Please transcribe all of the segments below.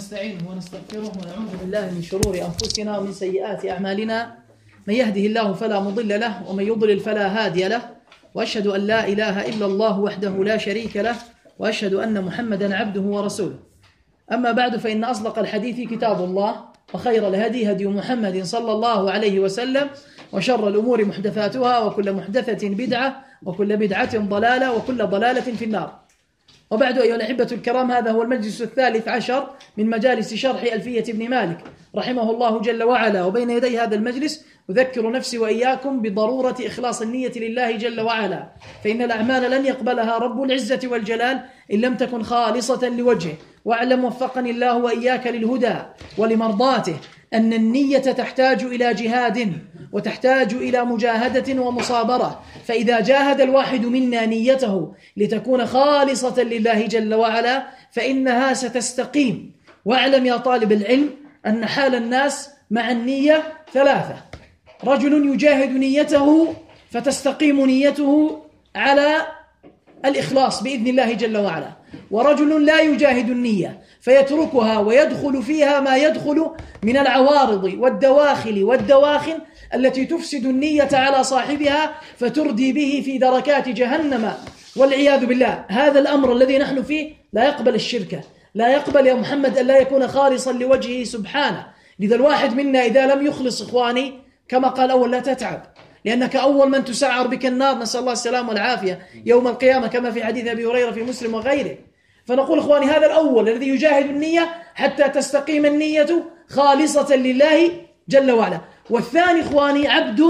ونستعينه ونستغفره ونعوذ بالله من شرور أنفسنا ومن سيئات أعمالنا. من يهده الله فلا مضل له ومن يضلل فلا هادي له، وأشهد أن لا إله إلا الله وحده لا شريك له، وأشهد أن محمدا عبده ورسوله. أما بعد، فإن أصدق الحديث كتاب الله، وخير الهدي هدي محمد صلى الله عليه وسلم، وشر الأمور محدثاتها، وكل محدثة بدعة، وكل بدعة ضلالة، وكل ضلالة في النار. وبعد، أيها الأحبة الكرام، هذا هو المجلس 13 من مجالس شرح ألفية ابن مالك رحمه الله جل وعلا. وبين يدي هذا المجلس أذكر نفسي وإياكم بضرورة إخلاص النية لله جل وعلا، فإن الأعمال لن يقبلها رب العزة والجلال إن لم تكن خالصة لوجهه. واعلم وفقني الله وإياك للهدى ولمرضاته أن النية تحتاج إلى جهاد، وتحتاج إلى مجاهدة ومصابرة. فإذا جاهد الواحد منا نيته لتكون خالصة لله جل وعلا فإنها ستستقيم. واعلم يا طالب العلم أن حال الناس مع النية ثلاثة: رجل يجاهد نيته فتستقيم نيته على الإخلاص بإذن الله جل وعلا، ورجل لا يجاهد النية فيتركها ويدخل فيها ما يدخل من العوارض والدواخل والدواخن التي تفسد النية على صاحبها فتردي به في دركات جهنم والعياذ بالله. هذا الأمر الذي نحن فيه لا يقبل الشركة، لا يقبل يا محمد أن لا يكون خالصا لوجهه سبحانه. لذا الواحد منا إذا لم يخلص إخواني كما قال أول لا تتعب، لأنك أول من تسعر بك النار، نسأل الله السلام والعافية يوم القيامة كما في حديث أبي هريرة في مسلم وغيره. فنقول إخواني هذا الأول الذي يجاهد النية حتى تستقيم النية خالصة لله جل وعلا. والثاني إخواني عبد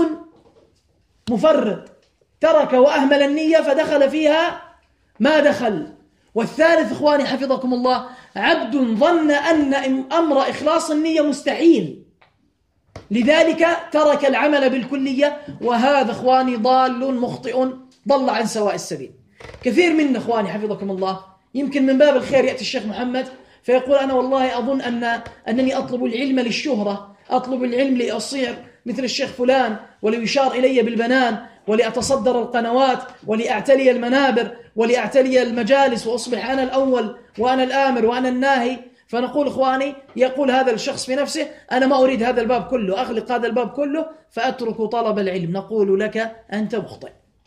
مفرط ترك وأهمل النية فدخل فيها ما دخل. والثالث إخواني حفظكم الله عبد ظن أن أمر إخلاص النية مستحيل، لذلك ترك العمل بالكلية، وهذا إخواني ضال مخطئ ضل عن سواء السبيل. كثير منا إخواني حفظكم الله يمكن من باب الخير يأتي الشيخ محمد فيقول أنا والله أظن أنني أطلب العلم للشهرة، أطلب العلم لأصير مثل الشيخ فلان، وليشار إلي بالبنان، ولأتصدر القنوات، ولأعتلي المنابر، ولأعتلي المجالس، وأصبح أنا الأول وأنا الآمر وأنا الناهي. فنقول إخواني يقول هذا الشخص في نفسه أنا ما أريد هذا الباب كله، أغلق هذا الباب كله فأترك طلب العلم. نقول لك أنت مخطئ.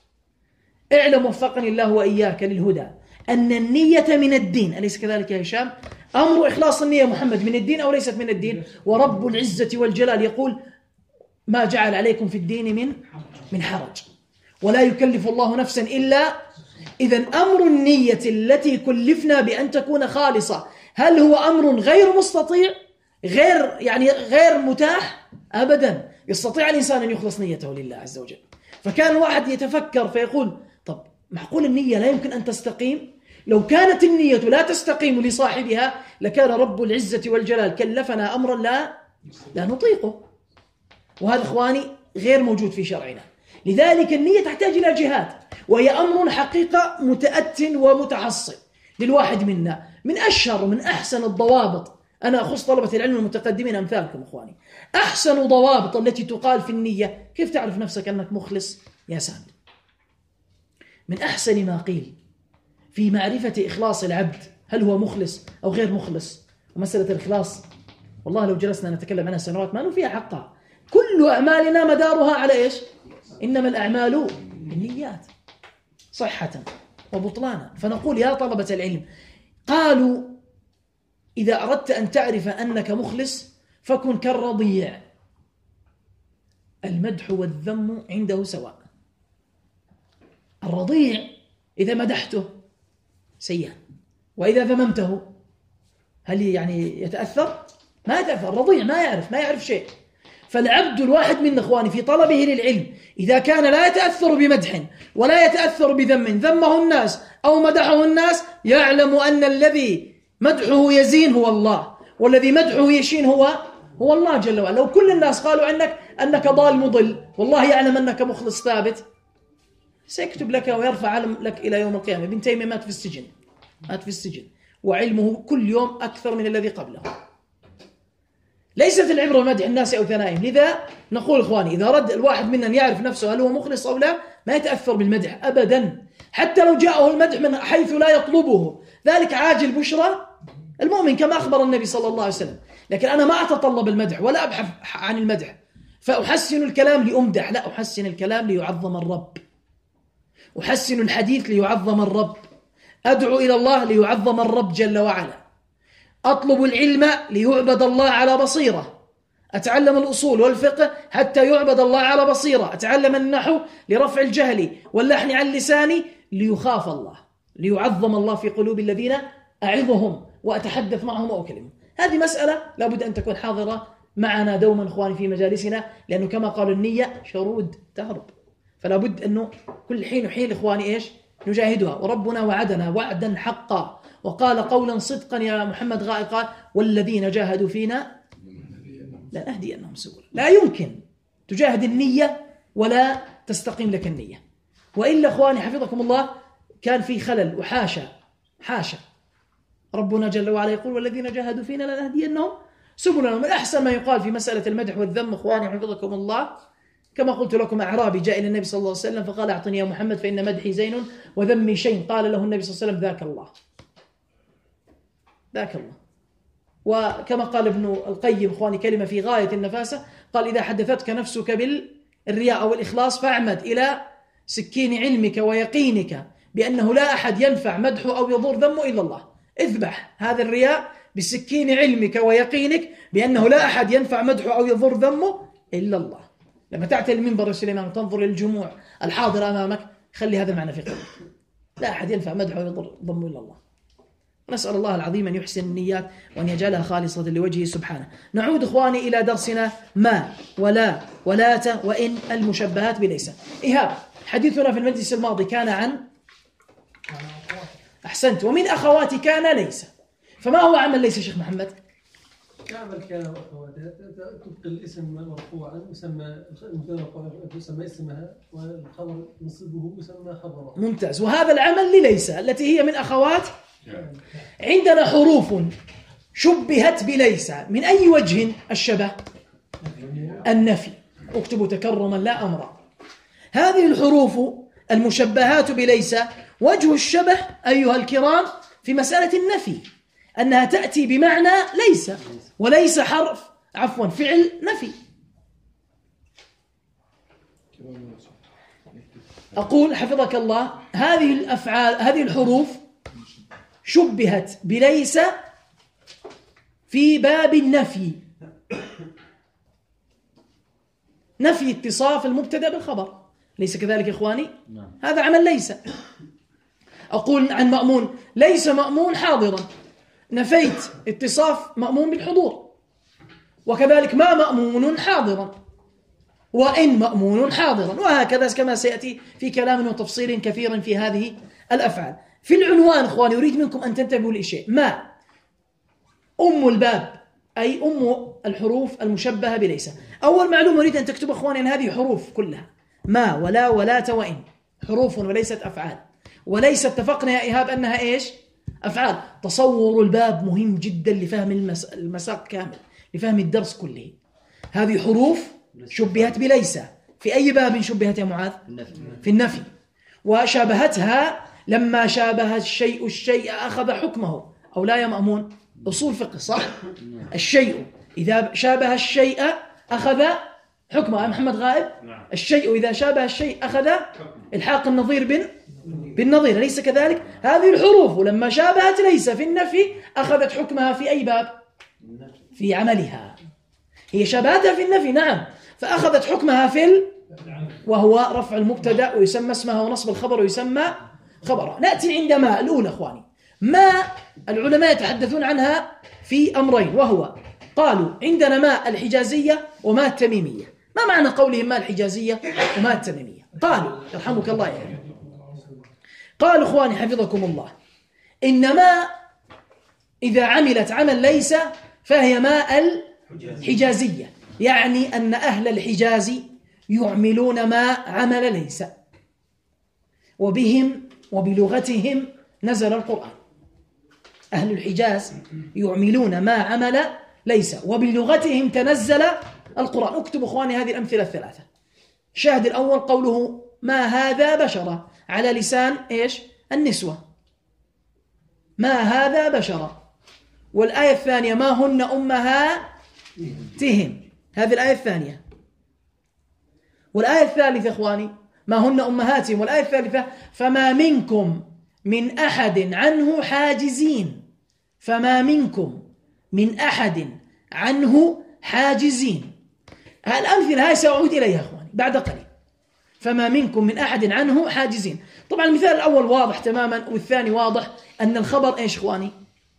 اعلم وفقني الله وإياك للهدى أن النية من الدين، أليس كذلك يا هشام؟ أمر إخلاص النية محمد من الدين أو ليست من الدين؟ ورب العزة والجلال يقول ما جعل عليكم في الدين من حرج، ولا يكلف الله نفسا إلا. إذن أمر النية التي كلفنا بأن تكون خالصة هل هو أمر غير مستطيع غير متاح؟ أبدا. يستطيع الإنسان أن يخلص نيته لله عز وجل. فكان الواحد يتفكر فيقول طب معقول النية لا يمكن أن تستقيم؟ لو كانت النية لا تستقيم لصاحبها لكان رب العزة والجلال كلفنا أمرا لا نطيقه، وهذا إخواني غير موجود في شرعنا. لذلك النية تحتاج إلى جهاد، وهي أمر حقيقة متأت ومتحصل للواحد منا. من أشهر ومن أحسن الضوابط، أنا أخص طلبة العلم المتقدمين أمثالكم إخواني، أحسن ضوابط التي تقال في النية كيف تعرف نفسك أنك مخلص يا سامي؟ من أحسن ما قيل في معرفة إخلاص العبد هل هو مخلص أو غير مخلص. ومسألة الإخلاص والله لو جلسنا نتكلم عنها سنوات ما نفيها حقها. كل أعمالنا مدارها على إيش؟ إنما الأعمال بالنيات صحة وبطلانا. فنقول يا طلبة العلم قالوا إذا أردت أن تعرف أنك مخلص فكن كالرضيع، المدح والذم عنده سواء. الرضيع إذا مدحته سيئا، وإذا ذممته هل يتأثر؟ ما يتأثر. الرضيع ما يعرف شيء. فالعبد الواحد من إخواني في طلبه للعلم إذا كان لا يتأثر بمدح ولا يتأثر بذم، ذمه الناس أو مدحه الناس، يعلم أن الذي مدحه يزين هو الله، والذي مدحه يشين هو الله جل وعلا. لو كل الناس قالوا عنك أنك ضال مضل والله يعلم أنك مخلص ثابت سيكتب لك ويرفع علم لك إلى يوم القيامة. ابن تيمية مات في السجن وعلمه كل يوم أكثر من الذي قبله. ليست العبرة بمدح الناس أو ثنائهم. لذا نقول إخواني إذا رد الواحد منا يعرف نفسه هل هو مخلص أو لا ما يتأثر بالمدح أبدا، حتى لو جاءه المدح من حيث لا يطلبه، ذلك عاجل بشرى المؤمن كما أخبر النبي صلى الله عليه وسلم. لكن أنا ما أتطلب المدح ولا أبحث عن المدح فأحسن الكلام لأمدح، لا، أحسن الكلام ليعظم الرب، أحسن الحديث ليعظم الرب، أدعو إلى الله ليعظم الرب جل وعلا، أطلب العلم ليعبد الله على بصيرة، أتعلم الأصول والفقه حتى يعبد الله على بصيرة، أتعلم النحو لرفع الجهل واللحن عن لساني ليخاف الله، ليعظم الله في قلوب الذين أعظهم وأتحدث معهم وأكلمهم. هذه مسألة لابد أن تكون حاضرة معنا دوما إخواني في مجالسنا، لأنه كما قالوا النية شرود تهرب، فلا بد أنه كل حين وحين إخواني إيش نجاهدها. وربنا وعدنا وعدا حقا وقال قولا صدقا يا محمد غائب، قال والذين جاهدوا فينا لنهدينهم سبلا. لا يمكن تجاهد النية ولا تستقيم لك النية، وإلا إخواني حفظكم الله كان في خلل. وحاشا حاشا، ربنا جل وعلا يقول والذين جاهدوا فينا لنهدينهم سبلنا. من أحسن ما يقال في مسألة المدح والذم إخواني حفظكم الله كما قلت لكم، أعرابي جاء إلى النبي صلى الله عليه وسلم فقال أعطني يا محمد فإن مدحي زين وذمي شين. قال له النبي صلى الله عليه وسلم ذاك الله، ذاك الله. وكما قال ابن القيم إخواني كلمة في غاية النفاسة، قال إذا حدثتك نفسك بالرياء أو الإخلاص فاعمد إلى سكين علمك ويقينك بأنه لا أحد ينفع مدحه أو يضر ذمه إلا الله. اذبح هذا الرياء بسكين علمك ويقينك بأنه لا أحد ينفع مدحه أو يضر ذمه إلا الله. لما تعتل المنبر سليمان وتنظر للجموع الحاضر أمامك خلي هذا المعنى في قلبك، لا أحد ينفع مدحه ويضر ذمه إلا الله. نسأل الله العظيم أن يحسن النيات وأن يجعلها خالصة لوجهه سبحانه. نعود إخواني إلى درسنا ما ولا ولات وإن المشبهات بليس. إيهاب، حديثنا في المجلس الماضي كان عن أحسنت، ومن أخوات كان ليس. فما هو عمل ليس شيخ محمد؟ عمل كان وأخواتها تبقي الاسم مرفوعا يسمى اسمها، والخبر نصبه يسمى خبرها. ممتاز. وهذا العمل لليس التي هي من أخوات. عندنا حروف شبهت بليس من أي وجه الشبه؟ النفي. اكتبوا تكرما لا أمرا. هذه الحروف المشبهات بليس وجه الشبه أيها الكرام في مسألة النفي أنها تأتي بمعنى ليس، وليس حرف فعل نفي. أقول حفظك الله هذه الأفعال هذه الحروف شبهت بليس في باب النفي، نفي اتصاف المبتدأ بالخبر، ليس كذلك إخواني؟ هذا عمل ليس. أقول عن مأمون ليس مأمون حاضرا، نفيت اتصاف مأمون بالحضور. وكذلك ما مأمون حاضرا، وإن مأمون حاضرا، وهكذا كما سيأتي في كلام وتفصيل كثير في هذه الأفعال. في العنوان إخواني أريد منكم أن تنتبهوا لشيء. ما أم الباب أي أم الحروف المشبهة بليس. أول معلومة أريد أن تكتب إخواني أن هذه حروف كلها ما ولا ولات وإن حروف وليست أفعال، وليست اتفقنا يا إيهاب أنها إيش؟ أفعال. تصور الباب مهم جدا لفهم المساق كامل، لفهم الدرس كله. هذه حروف شبهت بليس في أي باب شبهت يا معاذ؟ في النفي. وشابهتها لما شابه الشيء أخذ حكمه، أو لا يا مأمون؟ أصول فقه صح؟ الشيء إذا شابه الشيء أخذ حكمه يا محمد غائب؟ الشيء إذا شابه الشيء أخذ الحاق النظير بالنظير، ليس كذلك؟ هذه الحروف لما شابهت ليس في النفي أخذت حكمها في أي باب؟ في عملها. هي شابهتها في النفي نعم، فأخذت حكمها وهو رفع المبتدأ ويسمى اسمها، ونصب الخبر ويسمى خبرها. نأتي عند ما الأولى إخواني. ما العلماء يتحدثون عنها في أمرين، وهو قالوا عندنا ما الحجازية وما التميمية. ما معنى قولهم ما الحجازية وما التميمية؟ قالوا يرحمك الله يعني، قالوا إخواني حفظكم الله إن ما إذا عملت عمل ليس فهي ما الحجازية، يعني أن أهل الحجاز يعملون ما عمل ليس، وبهم وبلغتهم نزل القرآن. أهل الحجاز يعملون ما عمل ليس وبلغتهم تنزل القرآن. اكتب إخواني هذه الأمثلة الثلاثة. شاهد الأول قوله ما هذا بشرا على لسان إيش؟ النسوة، ما هذا بشرا. والآية الثانية ما هن أمهاتهم، هذه الآية الثانية. والآية الثالثة إخواني ما هن أمهاتهم، والآية الثالثة فما منكم من أحد عنه حاجزين، فما منكم من أحد عنه حاجزين. الأمثلة هاي سأعود إليها إخواني بعد قليل. فما منكم من أحد عنه حاجزين. طبعا المثال الأول واضح تماما، والثاني واضح أن الخبر إيش إخواني؟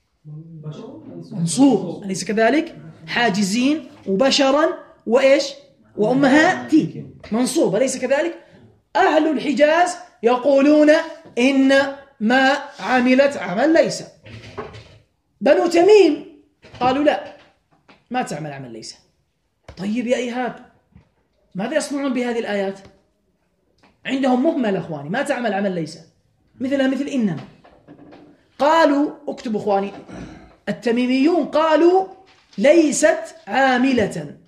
منصوب، أليس كذلك؟ حاجزين وبشرا وإيش؟ وأمهاتي منصوب، أليس كذلك؟ أهل الحجاز يقولون إن ما عملت عمل ليس. بنو تميم قالوا لا، ما تعمل عمل ليس. طيب يا إيهاب ماذا يصنعون بهذه الآيات؟ عندهم مهمل أخواني، ما تعمل عمل ليس، مثلها مثل إنما. قالوا اكتبوا أخواني، التميميون قالوا ليست عاملة،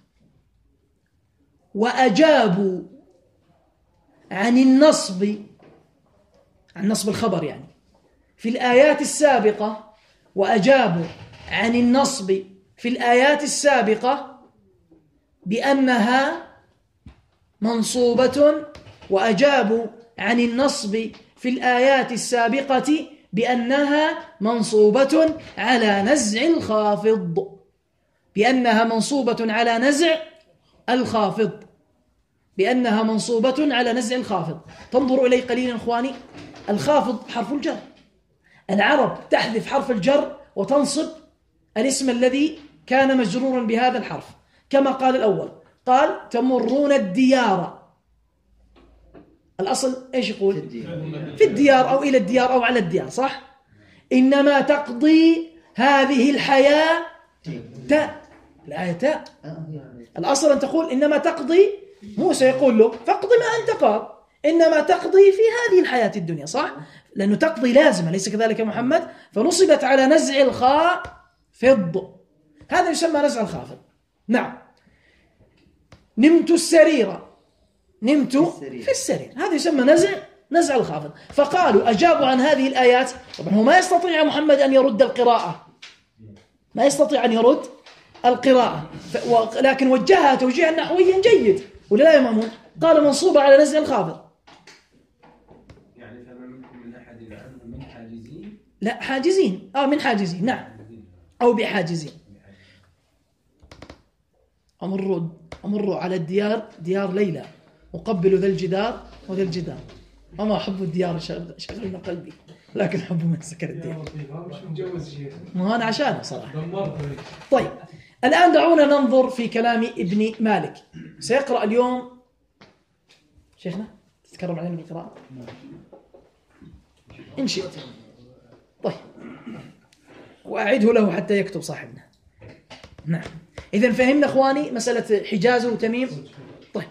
وأجابوا عن النصب، عن نصب الخبر يعني في الآيات السابقة، وأجابوا عن النصب في الآيات السابقة بأنها منصوبة، وأجابوا عن النصب في الآيات السابقة بأنها منصوبة على نزع الخافض، بأنها منصوبة على نزع الخافض، بأنها منصوبة على نزع الخافض. تنظروا إلي قليلا إخواني، الخافض حرف الجر، العرب تحذف حرف الجر وتنصب الاسم الذي كان مجرورا بهذا الحرف، كما قال الأول، قال تمرون الديار، الأصل إيش يقول؟ في الديار أو إلى الديار أو على الديار، صح؟ إنما تقضي هذه الحياة تاء، الآية تاء، الأصل أن تقول إنما تقضي، موسى يقول له فاقض ما أنت قاض، إنما تقضي في هذه الحياة الدنيا، صح؟ لأنه تقضي لازمة، ليس كذلك يا محمد؟ فنصبت على نزع الخافض، هذا يسمى نزع الخافض. نعم. نمت السريرة، نمت في السرير، هذا يسمى نزع الخافض. فقالوا أجابوا عن هذه الآيات. طبعا هو ما يستطيع محمد أن يرد القراءة، ما يستطيع أن يرد القراءة، لكن وجهها توجيها نحويا جيد، ولا لا يا مأمون؟ قال منصوبة على نزع الخافض. يعني فما منكم من أحد عنه من حاجزين، لا حاجزين، من حاجزين، نعم، أو بحاجزين. أمر على الديار، ديار ليلى، أقبل ذا الجدار وذا الجدار، وما أحب الديار شغلنا قلبي، لكن حب من سكن الديار. ما أنا عشانه صراحة. طيب الآن دعونا ننظر في كلام ابن مالك. سيقرأ اليوم شيخنا، تتكرم علينا بالقراءة إن شئت. طيب وأعده له حتى يكتب صاحبنا. نعم. إذن فهمنا أخواني مسألة حجاز وتميم. طيب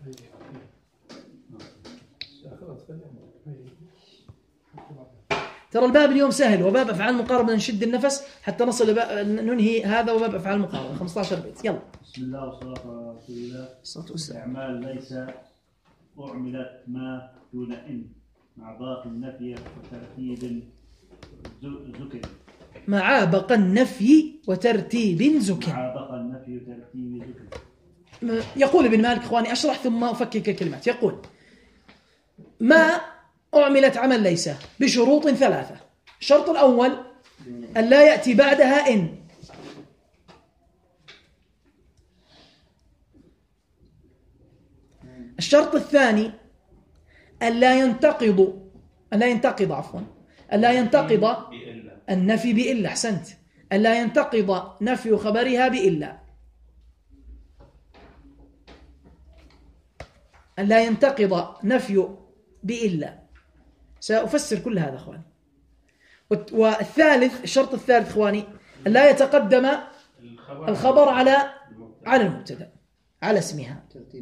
ترى الباب اليوم سهل، وباب أفعال مقاربة نشد النفس حتى نصل ننهي هذا، وباب أفعال مقاربة 15 بيت. يلا. بسم الله والصلاة والسلام. أعمال ليس أعملت ما دون إن مع باقي النفي وترتيب ذكر. مع بقى النفي وترتيب ذكر. مع بقى النفي وترتيب ذكر. يقول ابن مالك إخواني، أشرح ثم أفكك الكلمات. يقول ما أعملت عمل ليس بشروط ثلاثة. الشرط الأول أن لا يأتي بعدها إن. الشرط الثاني أن لا ينتقض النفي بإلا. أحسنت. أن لا ينتقض نفي خبرها بإلا. أن لا ينتقض نفي بإلا. سأفسر كل هذا أخواني. والثالث، الشرط الثالث أخواني، أن لا يتقدم الخبر على المبتدأ، على اسمها.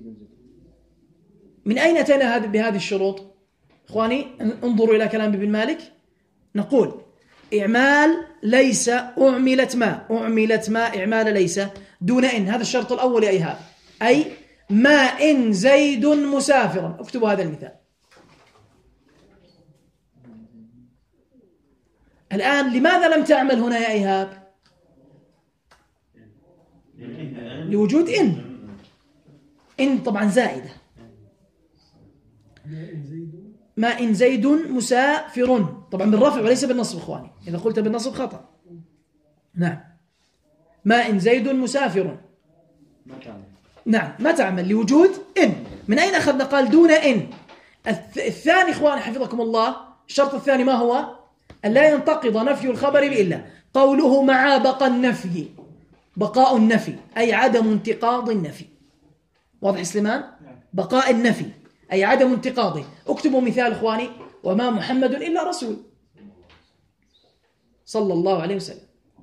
من أين أتينا بهذه الشروط أخواني؟ انظروا إلى كلام ابن مالك. نقول إعمال ليس أعملت ما إعمال ليس دون إن، هذا الشرط الأول يا إيهاب، أي ما إن زيد مسافرا. اكتبوا هذا المثال. الآن لماذا لم تعمل هنا يا إيهاب؟ لوجود إن طبعا زائدة. ما إن زيد مسافر، طبعا بالرفع وليس بالنصب إخواني، إذا قلت بالنصب خطأ. نعم، ما إن زيد مسافر، نعم ما تعمل لوجود إن. من أين أخذنا؟ قال دون إن. الثاني إخواني حفظكم الله، الشرط الثاني ما هو؟ أن لا ينتقض نفي الخبر بإلا. قوله مع بقى النفي، بقاء النفي أي عدم انتقاض النفي. واضح سليمان؟ بقاء النفي أي عدم انتقاضه. اكتبوا مثال إخواني: وما محمد إلا رسول صلى الله عليه وسلم.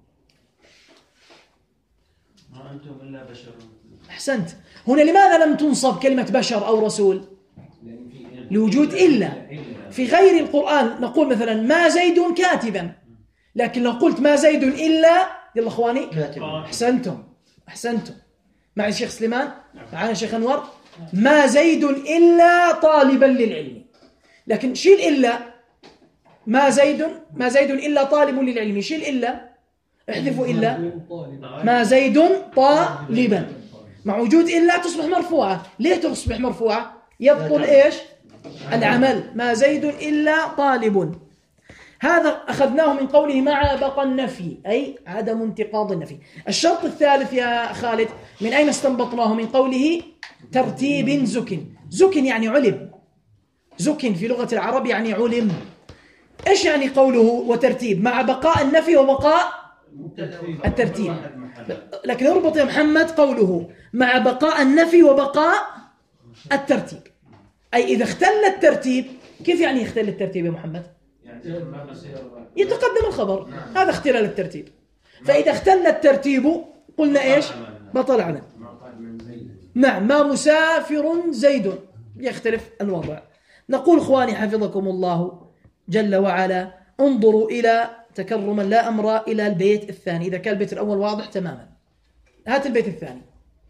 ما أنتم إلا بشر. أحسنت. هنا لماذا لم تنصب كلمة بشر أو رسول؟ لوجود إلا. في غير القرآن نقول مثلا ما زيد كاتبا، لكن لو قلت ما زيد إلا، يلا إخواني أحسنتم معي الشيخ سليمان، معنا الشيخ أنور، ما زيد إلا طالبا للعلم. لكن شيل إلا، ما زيد إلا طالب للعلم، شيل إلا، احذفوا إلا، ما زيد طالبا. مع وجود إلا تصبح مرفوعة. ليه تصبح مرفوعة؟ يبطل إيش؟ العمل. ما زيد إلا طالب. هذا أخذناه من قوله مع بقى النفي أي عدم انتقاض النفي. الشرط الثالث يا خالد من أين استنبطناه؟ من قوله ترتيب زكن يعني علم. زكن في لغة العرب يعني علم. إيش يعني قوله وترتيب؟ مع بقاء النفي وبقاء الترتيب. لكن اربط يا محمد قوله مع بقاء النفي وبقاء الترتيب، أي إذا اختل الترتيب. كيف يعني يختل الترتيب يا محمد؟ يتقدم الخبر، هذا اختلال الترتيب. فإذا اختل الترتيب قلنا إيش؟ بطل عمل. نعم، ما مسافر زيد، يختلف الوضع. نقول إخواني حفظكم الله جل وعلا انظروا إلى تكرما لا أمر إلى البيت الثاني. إذا كان البيت الأول واضح تماما، هات البيت الثاني.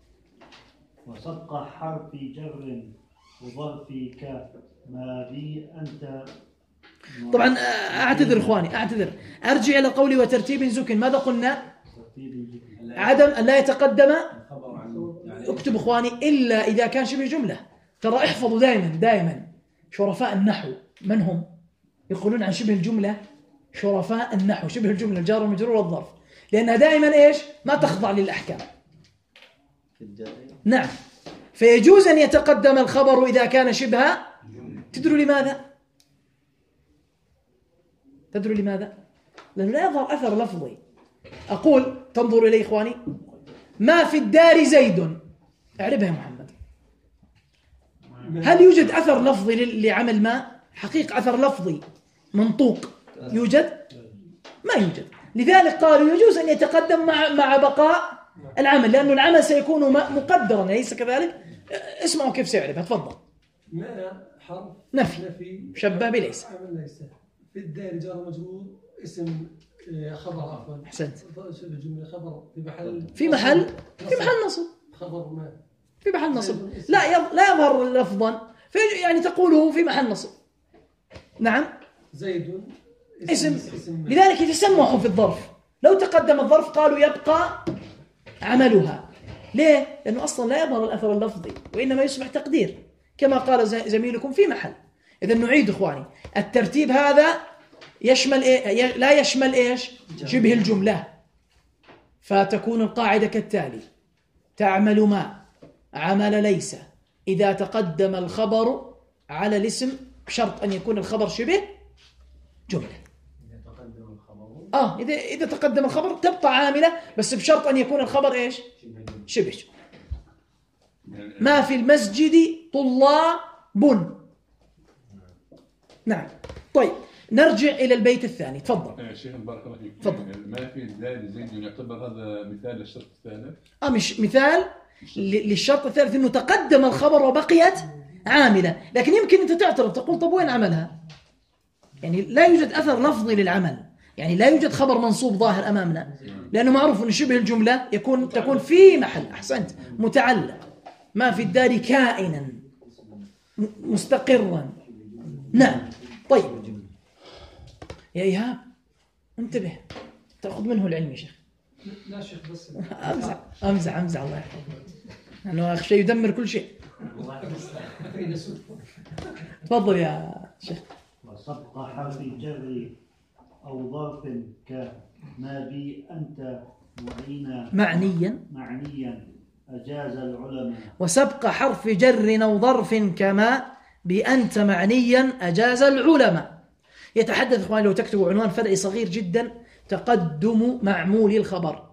وسبق حرف جر وظرف كاف ما بي أنت. طبعا أعتذر إخواني، أرجع إلى قولي وترتيب زكن. ماذا قلنا؟ عدم أن لا يتقدم. اكتب إخواني إلا إذا كان شبه جملة. ترى احفظوا دائما شرفاء النحو من هم؟ يقولون عن شبه الجملة شرفاء النحو، شبه الجملة الجار والمجرور والظرف، لأنها دائما إيش؟ ما تخضع للأحكام. نعم، فيجوز أن يتقدم الخبر إذا كان شبه. تدروا لماذا؟ لأنه لا يظهر أثر لفظي. أقول تنظروا إلي إخواني، ما في الدار زيد، اعربها يا محمد. هل يوجد أثر لفظي لعمل ما؟ حقيقة أثر لفظي منطوق يوجد؟ ما يوجد. لذلك قالوا يجوز أن يتقدم مع بقاء العمل، لأنه العمل سيكون مقدرا، أليس كذلك؟ اسمعوا كيف سيعرفها. تفضل. ما حرف نفي شبه بليس. في الدار جار مجرور اسم خبر عفوا. أحسنت. جملة خبر في محل نصب. خبر ما في محل نصب. لا يظهر لفظا، يعني تقوله في محل نصب. نعم. زيد اسم. لذلك يتسمح في الظرف. لو تقدم الظرف قالوا يبقى عملها. ليه؟ لأنه أصلا لا يظهر الأثر اللفظي، وإنما يصبح تقدير كما قال زميلكم في محل. إذا نعيد إخواني، الترتيب هذا يشمل إيه؟ لا يشمل إيش؟ شبه الجملة. فتكون القاعدة كالتالي: تعمل ما عمل ليس إذا تقدم الخبر على الاسم، بشرط أن يكون الخبر شبه جملة. إذا تقدم الخبر تبقى عاملة، بس بشرط أن يكون الخبر إيش؟ شبه جملة. ما في المسجد طلاب. نعم. طيب نرجع إلى البيت الثاني. تفضل. شيخ بارك الله فيك. تفضل. ما في الدال زيد يعتبر هذا مثال للشرط الثالث؟ مش مثال للشرط الثالث، إنه تقدم الخبر وبقيت عاملة. لكن يمكن أنت تعترض تقول طب وين عملها؟ يعني لا يوجد أثر لفظي للعمل، يعني لا يوجد خبر منصوب ظاهر أمامنا، لأنه معروف أن شبه الجملة تكون في محل. أحسنت. متعلق. ما في الدار كائنا مستقرا. نعم. طيب يا إيهاب انتبه، تأخذ منه العلم يا شيخ. لا شيخ بس أمزح الله يحفظك، لأنه أخشى يدمر كل شيء. تفضل يا شيخ. وسبق حرف جر أو ظرف كما بي أنت معنيا أجاز العلماء. وسبق حرف جر أو ظرف كما بأنت معنيا أجاز العلماء. يتحدث إخواني، لو تكتبوا عنوان فرعي صغير جدا: تقدم معمول الخبر.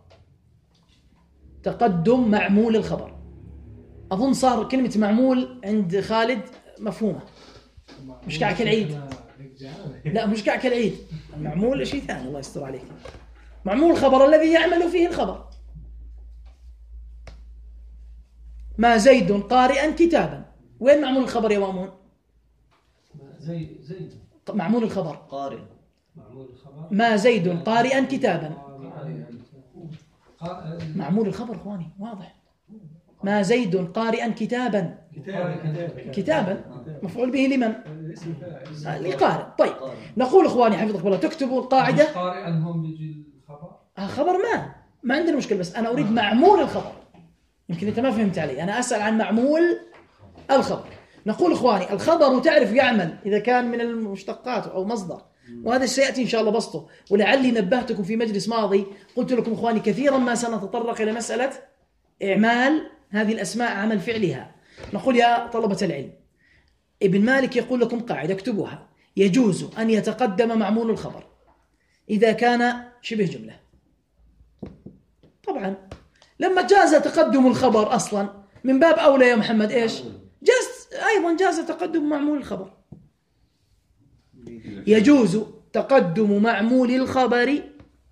تقدم معمول الخبر. أظن صار كلمة معمول عند خالد مفهومة، مش كعك العيد. لا مش كعك العيد، معمول شيء ثاني. الله يستر عليك. معمول الخبر الذي يعمل فيه الخبر. ما زيد قارئا كتابا. وين معمول الخبر يا مأمون؟ زيد معمول الخبر قارئ. معمول الخبر ما زيد قارئا كتابا. معمول الخبر اخواني واضح. ما زيد قارئا كتابا. كتابا مفعول به لمن؟ لقارئ. طيب نقول اخواني حفظكم الله، تكتبوا القاعده. قارئا هم بيجي الخبر. خبر ما عندنا مشكله، بس انا اريد معمول الخبر. يمكن انت ما فهمت علي، انا اسال عن معمول الخبر. نقول اخواني الخبر تعرف يعمل اذا كان من المشتقات او مصدر، وهذا سياتي ان شاء الله بسطه. ولعلي نبهتكم في مجلس ماضي، قلت لكم اخواني كثيرا ما سنتطرق الى مساله اعمال هذه الاسماء عمل فعلها. نقول يا طلبه العلم، ابن مالك يقول لكم قاعده اكتبوها: يجوز ان يتقدم معمول الخبر اذا كان شبه جمله. طبعا لما جاز تقدم الخبر اصلا من باب اولى يا محمد ايش؟ جاز تقدم معمول الخبر. يجوز تقدم معمول الخبر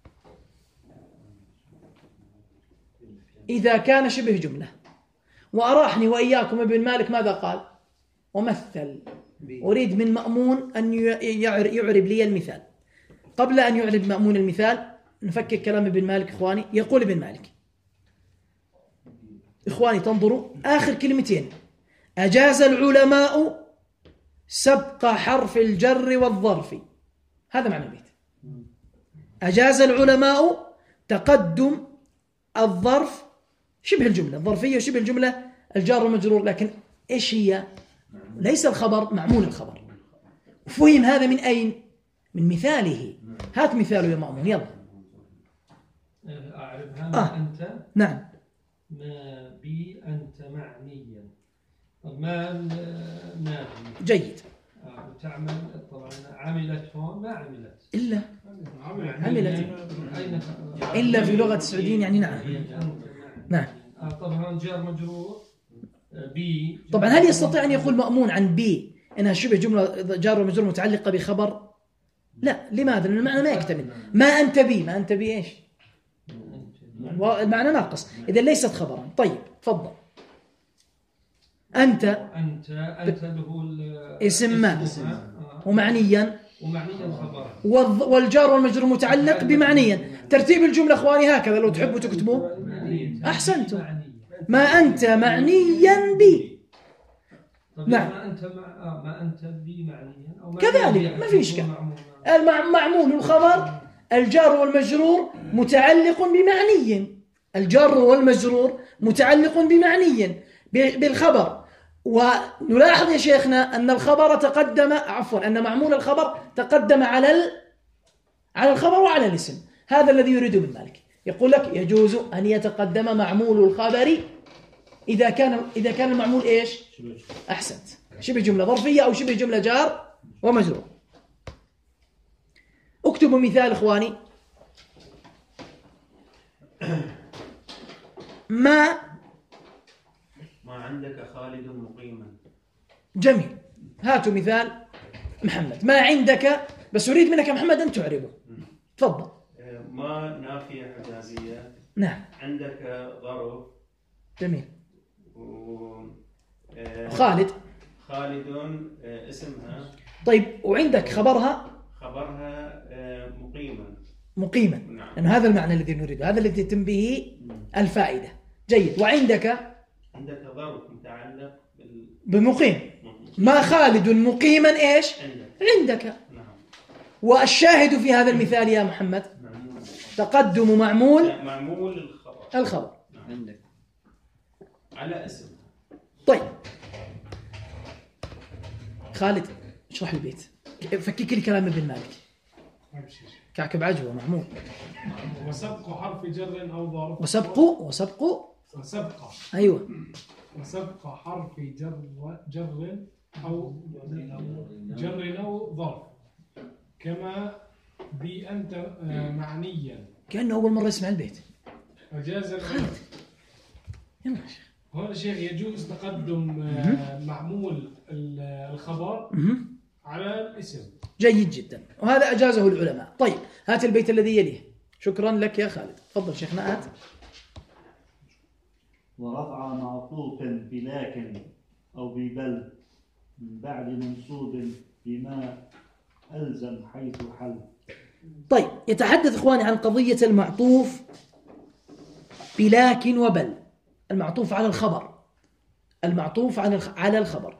إذا كان شبه جملة. وأراحني وإياكم ابن مالك ماذا قال؟ ومثل. أريد من مأمون أن يعرب لي المثال. قبل أن يعرب مأمون المثال نفكك كلام ابن مالك إخواني. يقول ابن مالك إخواني تنظروا آخر كلمتين: أجاز العلماء سبق حرف الجر والظرف. هذا معنى البيت. أجاز العلماء تقدم الظرف شبه الجملة الظرفية وشبه الجملة الجار والمجرور. لكن إيش هي؟ ليس الخبر، معمول الخبر. فهم هذا من أين؟ من مثاله. هات مثاله يا مأمون يلا. أعرفها ما أنت. نعم. ما بي أنت معنيا. ما نادي. جيد. وتعمل طبعا عملت هون ما عملت إلا عملت أين إلا في لغة السعوديين يعني نعم. نعم. طبعا جار مجرور بي. طبعا هل يستطيع أن يقول مأمون عن بي إنها شبه جملة جار ومجرور متعلقة بخبر؟ لا. لماذا؟ لأن المعنى ما يكتمل. ما أنت بي. ما أنت بي إيش؟ المعنى ناقص، إذا ليست خبرا. طيب تفضل. أنت له اسم ما ومعنيا خبرا، والجار والمجرور متعلق بمعنيا. ترتيب الجملة اخواني هكذا لو تحبوا تكتبوا. احسنتم. ما انت معنيا بي. نعم. ما انت بي معنيا او كذلك ما في اشكال. معمول الخبر الجار والمجرور متعلق بمعني. الجار والمجرور متعلق بمعني بالخبر. ونلاحظ يا شيخنا أن الخبر تقدم أن معمول الخبر تقدم على الخبر وعلى الاسم. هذا الذي يريده ابن مالك. يقول لك يجوز أن يتقدم معمول الخبر إذا كان المعمول إيش؟ أحسنت. شبه جملة ظرفية أو شبه جملة جار ومجرور. اكتبوا مثال إخواني. ما عندك خالد مقيما. جميل. هاتوا مثال محمد. ما عندك، بس أريد منك محمد أن تعربه. تفضل. ما نافية حجازية. نعم. عندك ظرف. جميل. خالد اسمها. طيب وعندك خبرها مقيما. نعم. لأن هذا المعنى الذي نريده، هذا الذي يتم به الفائدة. جيد. وعندك ظرف متعلق بمقيم. ما خالد مقيما إيش؟ عندك. نعم. والشاهد في هذا المثال يا محمد تقدم معمول معمول الخبر الخبر. عندك على اسم. طيب خالد اشرح لي البيت، فكك لي كلام ابن مالك. كعكب عجوة معمول. وسبق حرف جر أو ظرف. وسبق أيوة. وسبق حرف جر أو ظرف كما بأنت معنيا. كأنه أول مرة يسمع البيت. أجاز خالد يلا هون شيخ يجوز تقدم معمول الخبر على الاسم. جيد جدا، وهذا أجازه العلماء. طيب هات البيت الذي يليه. شكرا لك يا خالد. تفضل شيخنا هات. ورفع معطوف بلكن أو ببل من بعد منصوب بما ألزم حيث حل. طيب يتحدث إخواني عن قضية المعطوف بلكن وبل، المعطوف على الخبر، المعطوف على الخبر.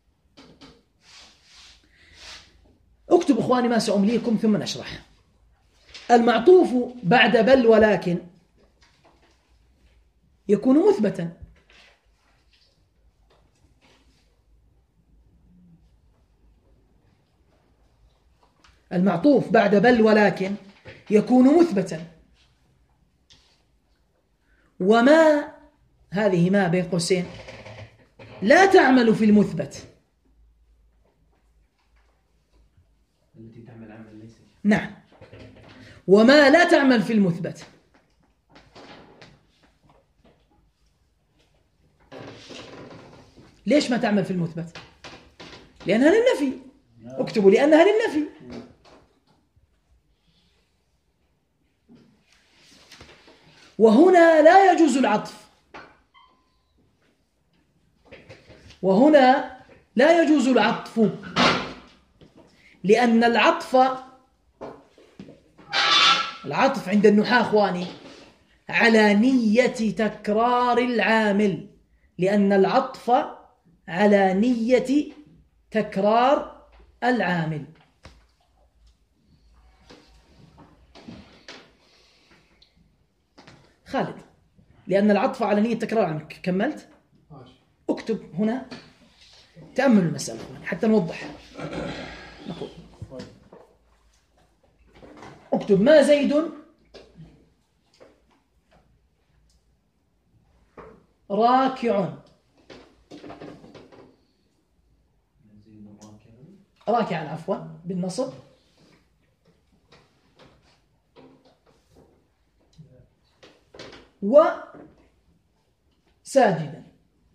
اكتب إخواني ما سأمليكم ثم نشرح. المعطوف بعد بل ولكن يكون مثبتا. المعطوف بعد بل ولكن يكون مثبتا. وما هذه ما بين قوسين لا تعمل في المثبت. التي تعمل عمل ليس. نعم، وما لا تعمل في المثبت. ليش ما تعمل في المثبت؟ لأنها للنفي. اكتبوا لأنها للنفي. وهنا لا يجوز العطف. وهنا لا يجوز العطف لأن العطف عند النحاة أخواني على نية تكرار العامل، لأن العطف على نية تكرار العامل. خالد لأن العطف على نية تكرار العامل. كملت؟ اكتب هنا تأمل المسألة حتى نوضح. نقول اكتب ما زيد راكع. راكعا عفوا بالنصب. وساجدا.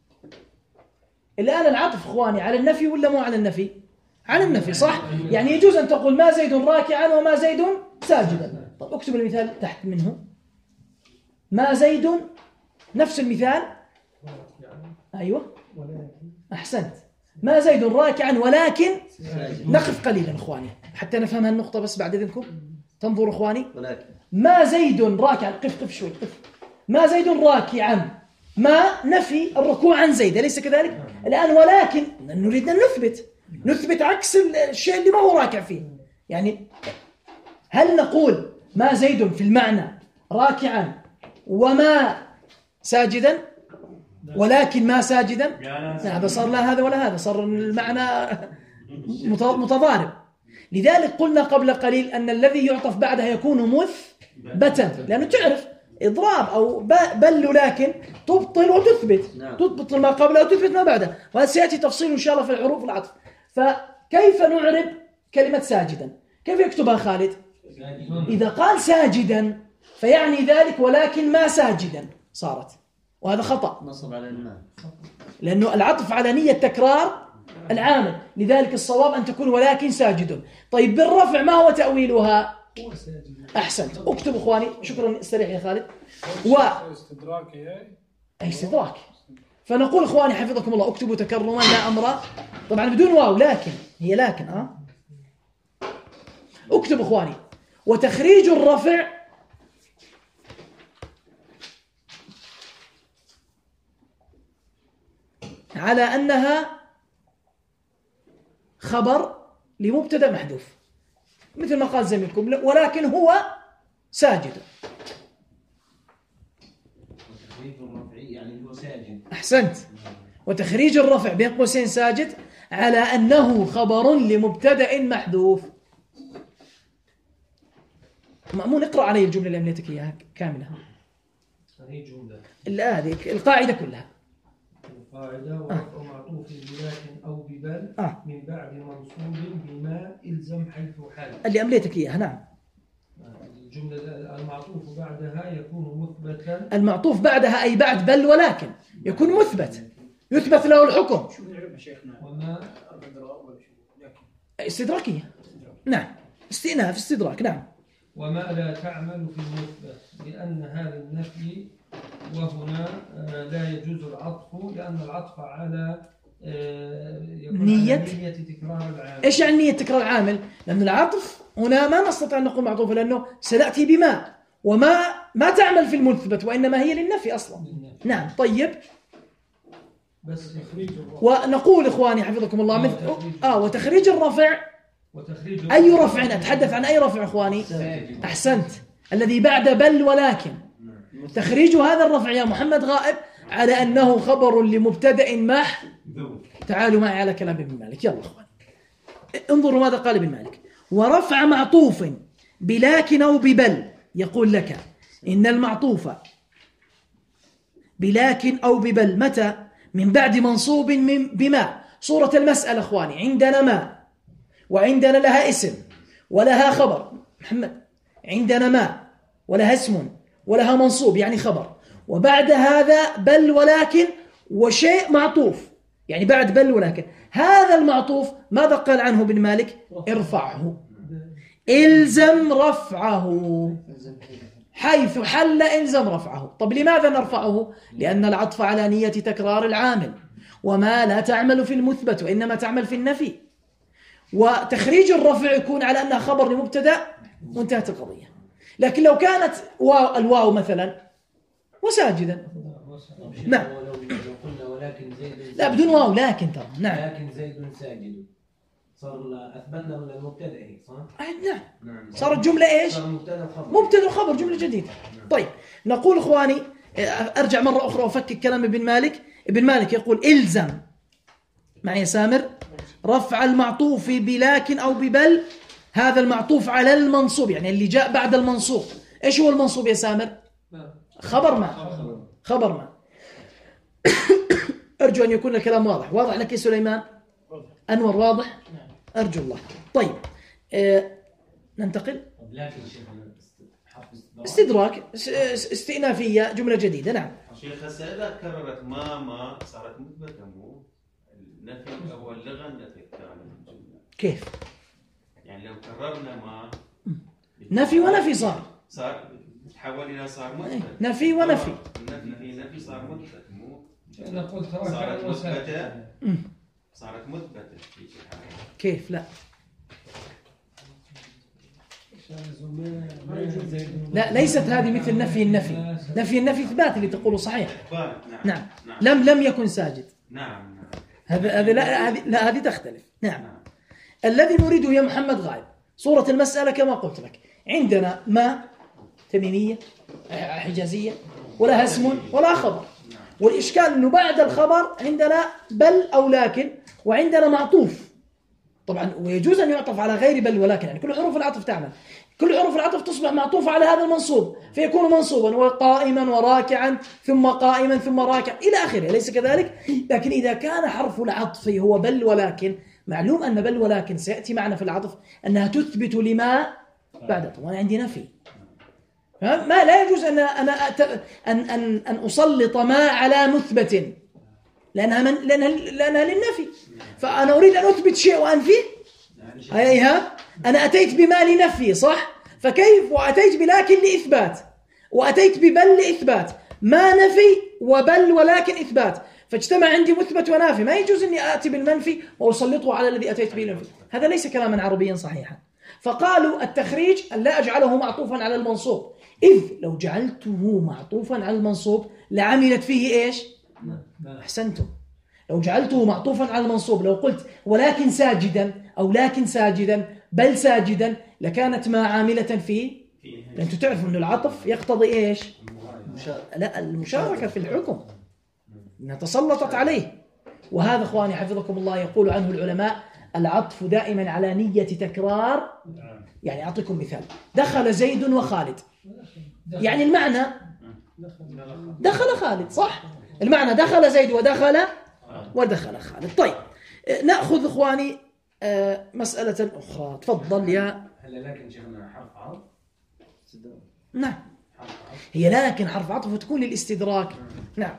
الآن العطف اخواني على النفي ولا مو على النفي؟ على النفي صح؟ يعني يجوز أن تقول ما زيد راكعا وما زيد ساجدا. طب اكتب المثال تحت منه. ما زيد نفس المثال. أيوة أحسنت. ما زيد راكعا ولكن نقف قليلا اخواني حتى نفهم هالنقطة بس بعد إذنكم. تنظروا اخواني. ما زيد راكعا. قف شوي قف. ما زيد راكعا ما نفي الركوع عن زيد أليس كذلك؟ الآن ولكن نريد أن نثبت عكس الشيء اللي ما هو راكع فيه. يعني هل نقول ما زيد في المعنى راكعا وما ساجدا ولكن ما ساجدا؟ هذا صار لا هذا ولا هذا، صار المعنى متضارب. لذلك قلنا قبل قليل أن الذي يعطف بعدها يكون مثبتا، لأنه تعرف إضراب أو بل لكن تبطل وتثبت. تبطل ما قبله وتثبت ما بعده، وهذا سيأتي تفصيل إن شاء الله في العروف العطف. فكيف نعرب كلمة ساجدا؟ كيف يكتبها خالد؟ إذا قال ساجدا فيعني ذلك ولكن ما ساجدا صارت، وهذا خطأ نصب على الماء لأنه العطف على نية تكرار العامل. لذلك الصواب أن تكون ولكن ساجد. طيب بالرفع ما هو تأويلها؟ أحسنت. اكتب إخواني. شكرا استريح يا خالد. أي استدراك. فنقول إخواني حفظكم الله اكتبوا تكرما لا أمر، طبعا بدون واو لكن هي لكن اكتب إخواني. وتخريج الرفع على أنها خبر لمبتدأ محذوف، مثل ما قال زميلكم ولكن هو ساجد. وتخريج الرفعي يعني هو ساجد. أحسنت. وتخريج الرفع بين قوسين ساجد على أنه خبر لمبتدأ محذوف. مأمون اقرأ علي الجملة اللي أمليتك إياها كاملة. هي جملة. لا هذه القاعدة كلها. القاعدة ورفع معطوف بلكن أو ببل من بعد منصوب بما إلزم حيث حال. اللي أمليتك إياها. نعم. الجملة المعطوف بعدها يكون مثبتا. المعطوف بعدها أي بعد بل ولكن يكون مثبت، يثبت له الحكم. وما استدراكية. نعم. استئناف استدراك. نعم. وما لا تعمل في المثبت لأن هذا النفي وهنا لا يجوز العطف لأن العطف على نية تكرار العامل. إيش يعني نية تكرار العامل؟ لأن العطف هنا ما نستطيع أن نقول معطوفة لأنه سنأتي بما وما تعمل في المثبت وإنما هي للنفي أصلا. نعم. طيب بس ونقول إخواني حفظكم الله وتخريج الرفع. وتخريج أي رفع؟ أتحدث عن أي رفع إخواني؟ أحسنت. الذي بعد بل ولكن. تخريج هذا الرفع يا محمد غائب على أنه خبر لمبتدأ محذوف. تعالوا معي على كلام ابن مالك. يلا إخواني انظروا ماذا قال ابن مالك. ورفع معطوف بلكن أو ببل يقول لك إن المعطوف بلكن أو ببل متى؟ من بعد منصوب بما. صورة المسألة إخواني عندنا ما وعندنا لها اسم ولها خبر. محمد عندنا ما ولها اسم ولها منصوب يعني خبر، وبعد هذا بل ولكن وشيء معطوف يعني بعد بل ولكن. هذا المعطوف ماذا قال عنه ابن مالك؟ ارفعه، إلزم رفعه حيث حل إلزم رفعه. طب لماذا نرفعه؟ لأن العطف على نية تكرار العامل، وما لا تعمل في المثبت وإنما تعمل في النفي. وتخريج الرفع يكون على أنها خبر لمبتدأ وانتهت القضية. لكن لو كانت الواو مثلا وساجدا، نعم، لا بدون واو لكن ترى، نعم، لكن زيد ساجد صار أثبتنا المبتدأ هيك صح؟ نعم. صارت جملة إيش؟ مبتدأ وخبر، جملة جديدة. طيب نقول إخواني، أرجع مرة أخرى وأفكك كلام ابن مالك. ابن مالك يقول إلزم معي سامر رفع المعطوف بلكن أو ببل. هذا المعطوف على المنصوب يعني اللي جاء بعد المنصوب. إيش هو المنصوب يا سامر؟ خبر ما. خبر ما. أرجو أن يكون الكلام واضح. واضح لك يا سليمان؟ أنور واضح؟ أرجو الله. طيب ننتقل. استدراك استئنافية جملة جديدة. نعم شيخ هسه إذا كررت ما صارت مثبتة مو النفي أو اللغة النفي الثاني. كيف؟ يعني لو كررنا ما نفي ونفي صار تحول إلى صار مثبت. نفي ونفي. نفي صار مثبت مو صارت مثبتة. صارت مثبتة. كيف؟ لا ليست هذه مثل نفي النفي. نفي النفي إثبات اللي تقوله صحيح. نعم. لم يكن ساجد. نعم. هذه تختلف. نعم. الذي نريده يا محمد غائب. صورة المسألة كما قلت لك عندنا ما تميمية حجازية ولها اسم ولا خبر، والإشكال أنه بعد الخبر عندنا بل أو لكن، وعندنا معطوف طبعا، ويجوز أن يعطف على غير بل ولكن، يعني كل حروف العطف تعمل، كل حروف العطف تصبح معطوفة على هذا المنصوب فيكون منصوبا وقائما وراكعا ثم قائما ثم راكعا إلى آخره، أليس كذلك؟ لكن إذا كان حرف العطف هو بل ولكن، معلوم أن بل ولكن سيأتي معنا في العطف أنها تثبت لما بعد. طبعا عندي نفي، ما لا يجوز أن أسلط ما على مثبت لأنها للنفي، فأنا أريد أن أثبت شيء وأنفيه. أيها أنا أتيت بما لنفي صح، فكيف وأتيت بلكن لإثبات، وأتيت ببل لإثبات، ما نفي وبل ولكن إثبات، فاجتمع عندي مثبت ونافي. ما يجوز أني آتي بالمنفي وأسلطه على الذي أتيت به النفي، هذا ليس كلاما عربيا صحيحا. فقالوا التخريج أن لا أجعله معطوفا على المنصوب، إذ لو جعلته معطوفا على المنصوب لعملت فيه إيش؟ أحسنتم. لو جعلته معطوفا على المنصوب، لو قلت ولكن ساجدا أو لكن ساجدا بل ساجدا، لكانت ما عاملة فيه أنتم تعرفوا أن العطف يقتضي إيش؟ لا، المشاركة في الحكم، أنها تسلطت عليه. وهذا إخواني حفظكم الله يقول عنه العلماء العطف دائما على نية تكرار. يعني أعطيكم مثال: دخل زيد وخالد، يعني المعنى دخل خالد، صح؟ المعنى دخل زيد ودخل خالد. طيب نأخذ إخواني مسألة أخرى. تفضل يا. هل لكن شيخنا حرف عطف؟ نعم، هي لكن حرف عطف وتكون للاستدراك. نعم.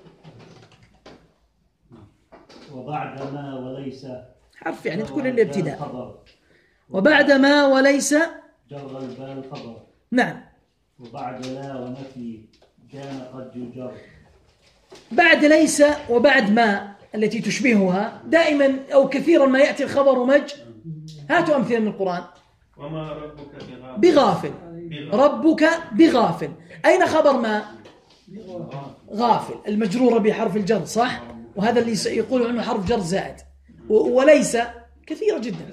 وبعد ما وليس حرف يعني تكون للابتداء. وبعد ما وليس جر الباء الخبر. نعم. وبعد لا ونفي كان قد يجر. بعد ليس وبعد ما التي تشبهها دائما أو كثيرا ما يأتي الخبر هاتوا أمثلة من القرآن. وما ربك بغافل. ربك بغافل. أين خبر ما؟ غافل، المجرورة بحرف الجر، صح؟ وهذا اللي يقول عنه حرف جر زائد. وليس كثيرة جدا.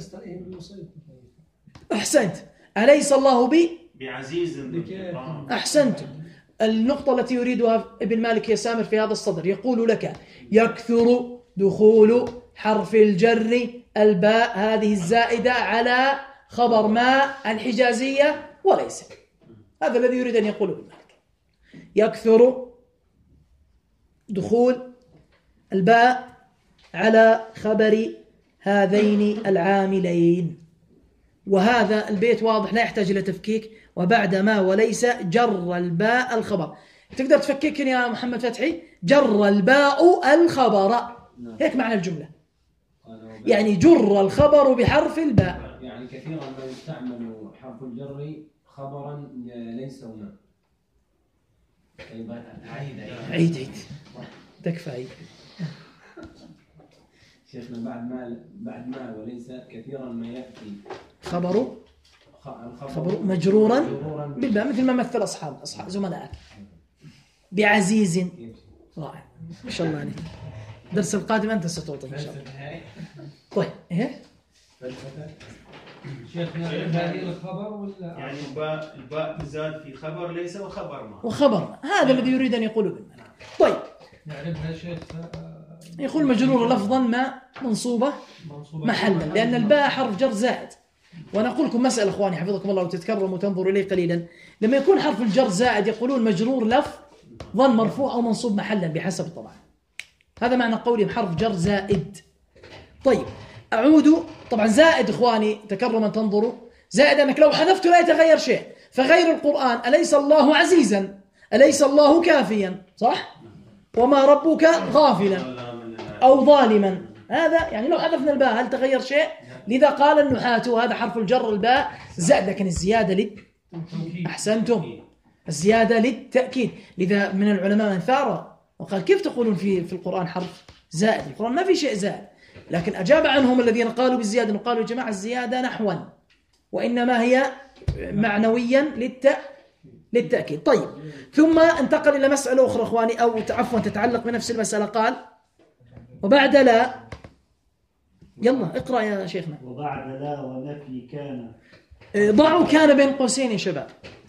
أحسنت. أليس الله بعزيز؟ أحسنت. النقطة التي يريدها ابن مالك يا سامر في هذا الصدر يقول لك: يكثر دخول حرف الجر الباء هذه الزائدة على خبر ما الحجازية وليس. هذا الذي يريد أن يقوله ابن مالك. يكثر دخول الباء على خبر هذين العاملين. وهذا البيت واضح لا يحتاج إلى تفكيك. وبعد ما وليس جر الباء الخبر. تقدر تفككني يا محمد فتحي؟ جر الباء الخبر، هيك معنى الجملة. يعني جر الخبر بحرف الباء. يعني كثيرا ما يستعمل حرف الجر خبرا ليس وما. عيد تكفى عيد. شيخنا بعد ما وليس كثيرا ما يأتي خبر مجرورا بالباء، مثل ما مثل أصحاب زملائك. بعزيز. رائع، ما شاء الله عليك. الدرس القادم أنت ستعطي إن شاء الله. طيب إيه؟ شيخنا هذه الخبر ولا يعني الباء تزاد في خبر ليس وخبر ما. هذا الذي يريد أن يقوله بالمعنى. طيب نعرفها شيخ. يقول مجرور لفظا ما منصوبة محلا، لأن الباء حرف جر زائد. وأنا أقول لكم مسألة إخواني حفظكم الله وتتكرموا وتنظروا إليه قليلا. لما يكون حرف الجر زائد يقولون مجرور لفظا مرفوع أو منصوب محلا بحسب طبعا. هذا معنى قولهم حرف جر زائد. طيب أعود. طبعا زائد إخواني تكرما تنظروا، زائد أنك لو حذفت لا يتغير شيء. فغير القرآن: أليس الله عزيزا، أليس الله كافيا، صح؟ وما ربك غافلا أو ظالما. هذا يعني لو حذفنا الباء هل تغير شيء؟ لذا قال النحاة هذا حرف الجر الباء زائد، لكن الزيادة أحسنتم، الزيادة للتأكيد. لذا من العلماء من ثار وقال: كيف تقولون في القرآن حرف زائد؟ القرآن ما في شيء زائد. لكن أجاب عنهم الذين قالوا بالزيادة وقالوا: يا جماعة الزيادة نحوا، وإنما هي معنويا للتأكيد. طيب ثم انتقل إلى مسألة أخرى إخواني، أو عفوا تتعلق بنفس المسألة. قال: وبعد لا. يلا اقرأ يا شيخنا. وبعد لا ونفي كان. ضعوا كان بين قوسين يا شباب.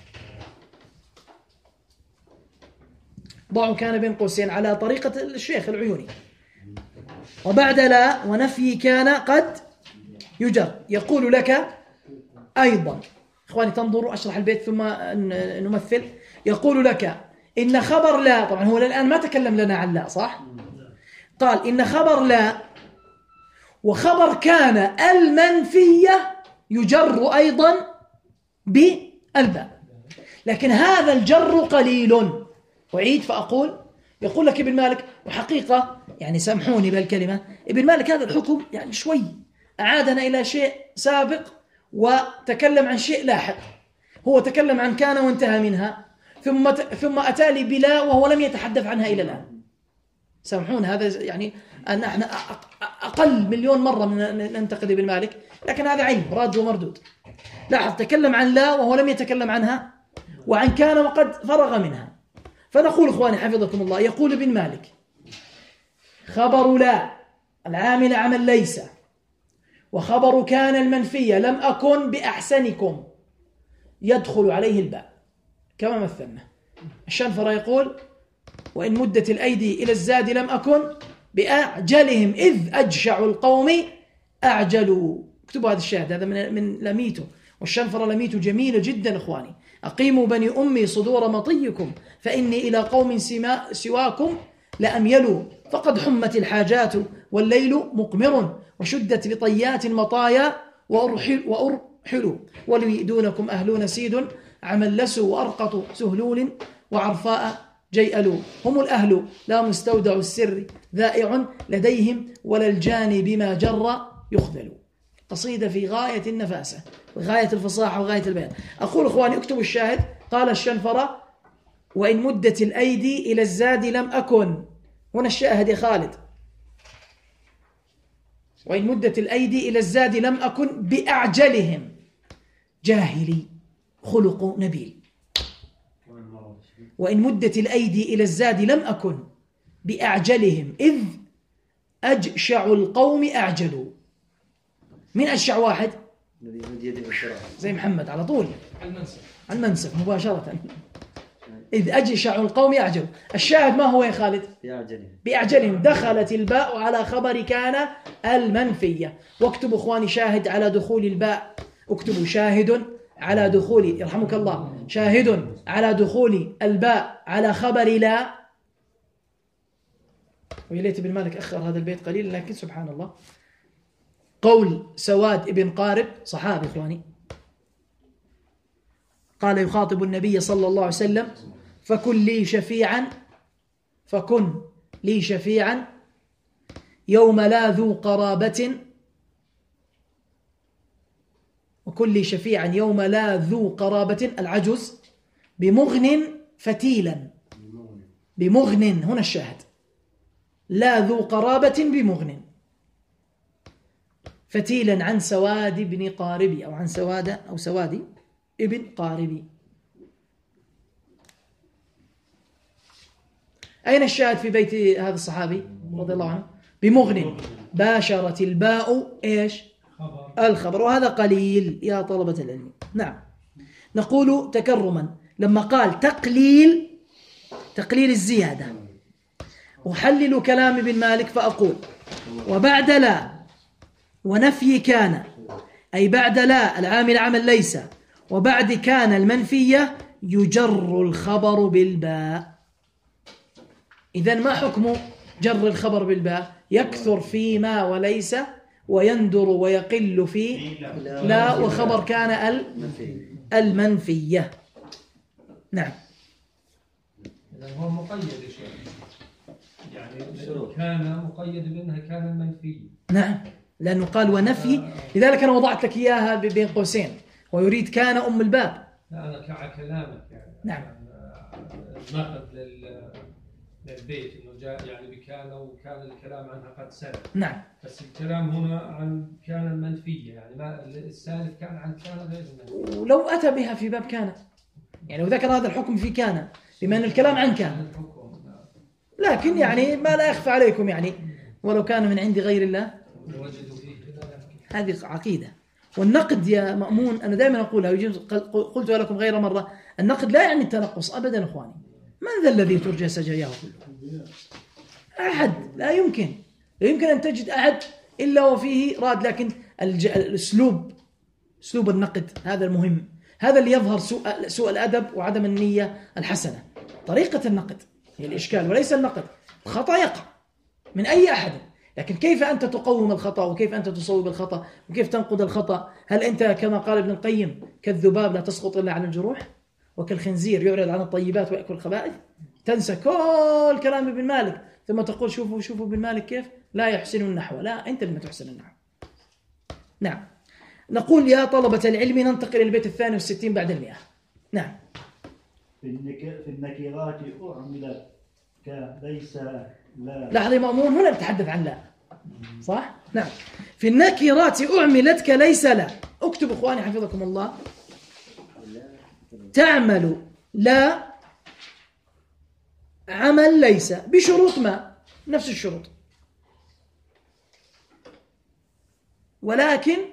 ضعوا كان بين قوسين على طريقة الشيخ العيوني. وبعد لا ونفي كان قد يجر. يقول لك أيضا إخواني تنظروا، أشرح البيت ثم نمثل. يقول لك إن خبر لا، طبعا هو الآن ما تكلم لنا عن لا، صح؟ قال إن خبر لا وخبر كان المنفية يجر أيضا بالباء، لكن هذا الجر قليل. أعيد فأقول. يقول لك ابن مالك، وحقيقة يعني سامحوني بالكلمة، ابن مالك هذا الحكم يعني شوي أعادنا إلى شيء سابق وتكلم عن شيء لاحق. هو تكلم عن كان وانتهى منها، ثم أتى لي بلا وهو لم يتحدث عنها إلى الآن. سامحون، هذا يعني أن احنا أقل مليون مرة من ننتقد ابن مالك، لكن هذا علم راد ومردود. لاحظ تكلم عن لا وهو لم يتكلم عنها، وعن كان وقد فرغ منها. فنقول إخواني حفظكم الله، يقول ابن مالك: خبر لا العامل عمل ليس، وخبر كان المنفية لم أكن بأحسنكم يدخل عليه الباء. كما مثلنا. الشنفرة يقول وإن مدت الأيدي إلى الزاد لم أكن بأعجلهم إذ أجشع القوم أعجلوا. اكتبوا هذا الشاهد، هذا من لميته. والشنفرة لميته جميلة جدا إخواني. أقيموا بني أمي صدور مطيكم فإني إلى قوم سواكم لأميلوا، فقد حمت الحاجات والليل مقمر وشدت بطيات المطايا وأرحلوا ولي دونكم أهلون سيد عملسوا وأرقطوا سهلول وعرفاء جيئلوا. هم الأهل لا مستودع السر ذائع لديهم ولا الجاني بما جر يخذل. قصيدة في غاية النفاسة وغاية الفصاحة وغاية البيان. أقول إخواني اكتبوا الشاهد. قال الشنفرة وإن مدت الأيدي إلى الزاد لم أكن. هنا الشاهد يا خالد. وإن مدت الأيدي إلى الزاد لم أكن بأعجلهم جاهلي خلق نبيل. وإن مدت الأيدي إلى الزاد لم أكن بأعجلهم إذ أجشع القوم أعجلوا. من أجشع واحد؟ زي محمد على طول المنسف مباشرة. إذ أجشع القوم أعجلوا. الشاهد ما هو يا خالد؟ بأعجلهم. دخلت الباء على خبر كان المنفية. واكتبوا إخواني شاهد على دخول الباء. اكتبوا شاهد على دخول، يرحمك الله، شاهد على دخول الباء على خبر لا. ويا ليت ابن مالك أخر هذا البيت قليلا، لكن سبحان الله. قول سواد ابن قارب صحابي إخواني، قال يخاطب النبي صلى الله عليه وسلم فكن لي شفيعا يوم لا ذو قرابة، وكن لي شفيعا يوم لا ذو قرابة العجز بمغن فتيلا. بمغن هنا الشاهد، لا ذو قرابة بمغن فتيلا عن سواد بن قاربي، أو عن سواد أو سوادي ابن قاربي. أين الشاهد في بيت هذا الصحابي رضي الله عنه؟ بمغن. باشرت الباء إيش؟ الخبر. وهذا قليل يا طلبة العلم. نعم. نقول تكرما لما قال تقليل الزيادة. أحلل كلام ابن مالك فأقول وبعد لا ونفي كان، أي بعد لا العامل عمل ليس، وبعد كان المنفية يجر الخبر بالباء. إذن ما حكم جر الخبر بالباء؟ يكثر فيما وليس، ويندر ويقل في لا، وخبر كان المنفية. نعم. إذن هو مقيد يا شيخ، يعني كان مقيد بأنها كان المنفي. نعم، لأنه قال ونفي، لذلك أنا وضعت لك إياها بين قوسين، ويريد كان أم الباب. لا أنا كلامك يعني. نعم. نقد للبيت إنه جاء يعني بكان، وكان الكلام عنها قد سلف. نعم. بس الكلام هنا عن كان المنفية، يعني ما السالف كان عن كان غير المنفية. ولو أتى بها في باب كان، يعني لو ذكر هذا الحكم في كان بما أن الكلام عن كان، لكن يعني ما لا يخفى عليكم، يعني ولو كان من عند غير الله هذه عقيدة. والنقد يا مأمون أنا دائما أقولها، قلتها لكم غير مرة، النقد لا يعني التنقص أبدا إخواني. من ذا الذي ترجى سجاياه كله؟ أحد. لا يمكن أن تجد أحد إلا وفيه راد. لكن الأسلوب، أسلوب النقد هذا المهم، هذا اللي يظهر سوء الأدب وعدم النية الحسنة. طريقة النقد هي الإشكال، وليس النقد. الخطأ يقع من أي أحد، لكن كيف أنت تقوم الخطأ، وكيف أنت تصوب الخطأ، وكيف تنقد الخطأ؟ هل أنت كما قال ابن القيم كالذباب لا تسقط إلا عن الجروح، وكالخنزير يعرض عن الطيبات ويأكل الخبائث؟ تنسى كل كلام ابن مالك ثم تقول شوفوا ابن مالك كيف لا يحسن النحو. لا، أنت اللي ما تحسن النحو. نعم. نقول يا طلبة العلم ننتقل إلى البيت 62 بعد 100. نعم. في النكرات أعملت كليس لا. لاحظي مأمون هنا نتحدث عن لا، صح؟ نعم. في النكرات أعملت كليس لا. اكتب إخواني حفظكم الله، تعمل لا عمل ليس بشروط ما، نفس الشروط، ولكن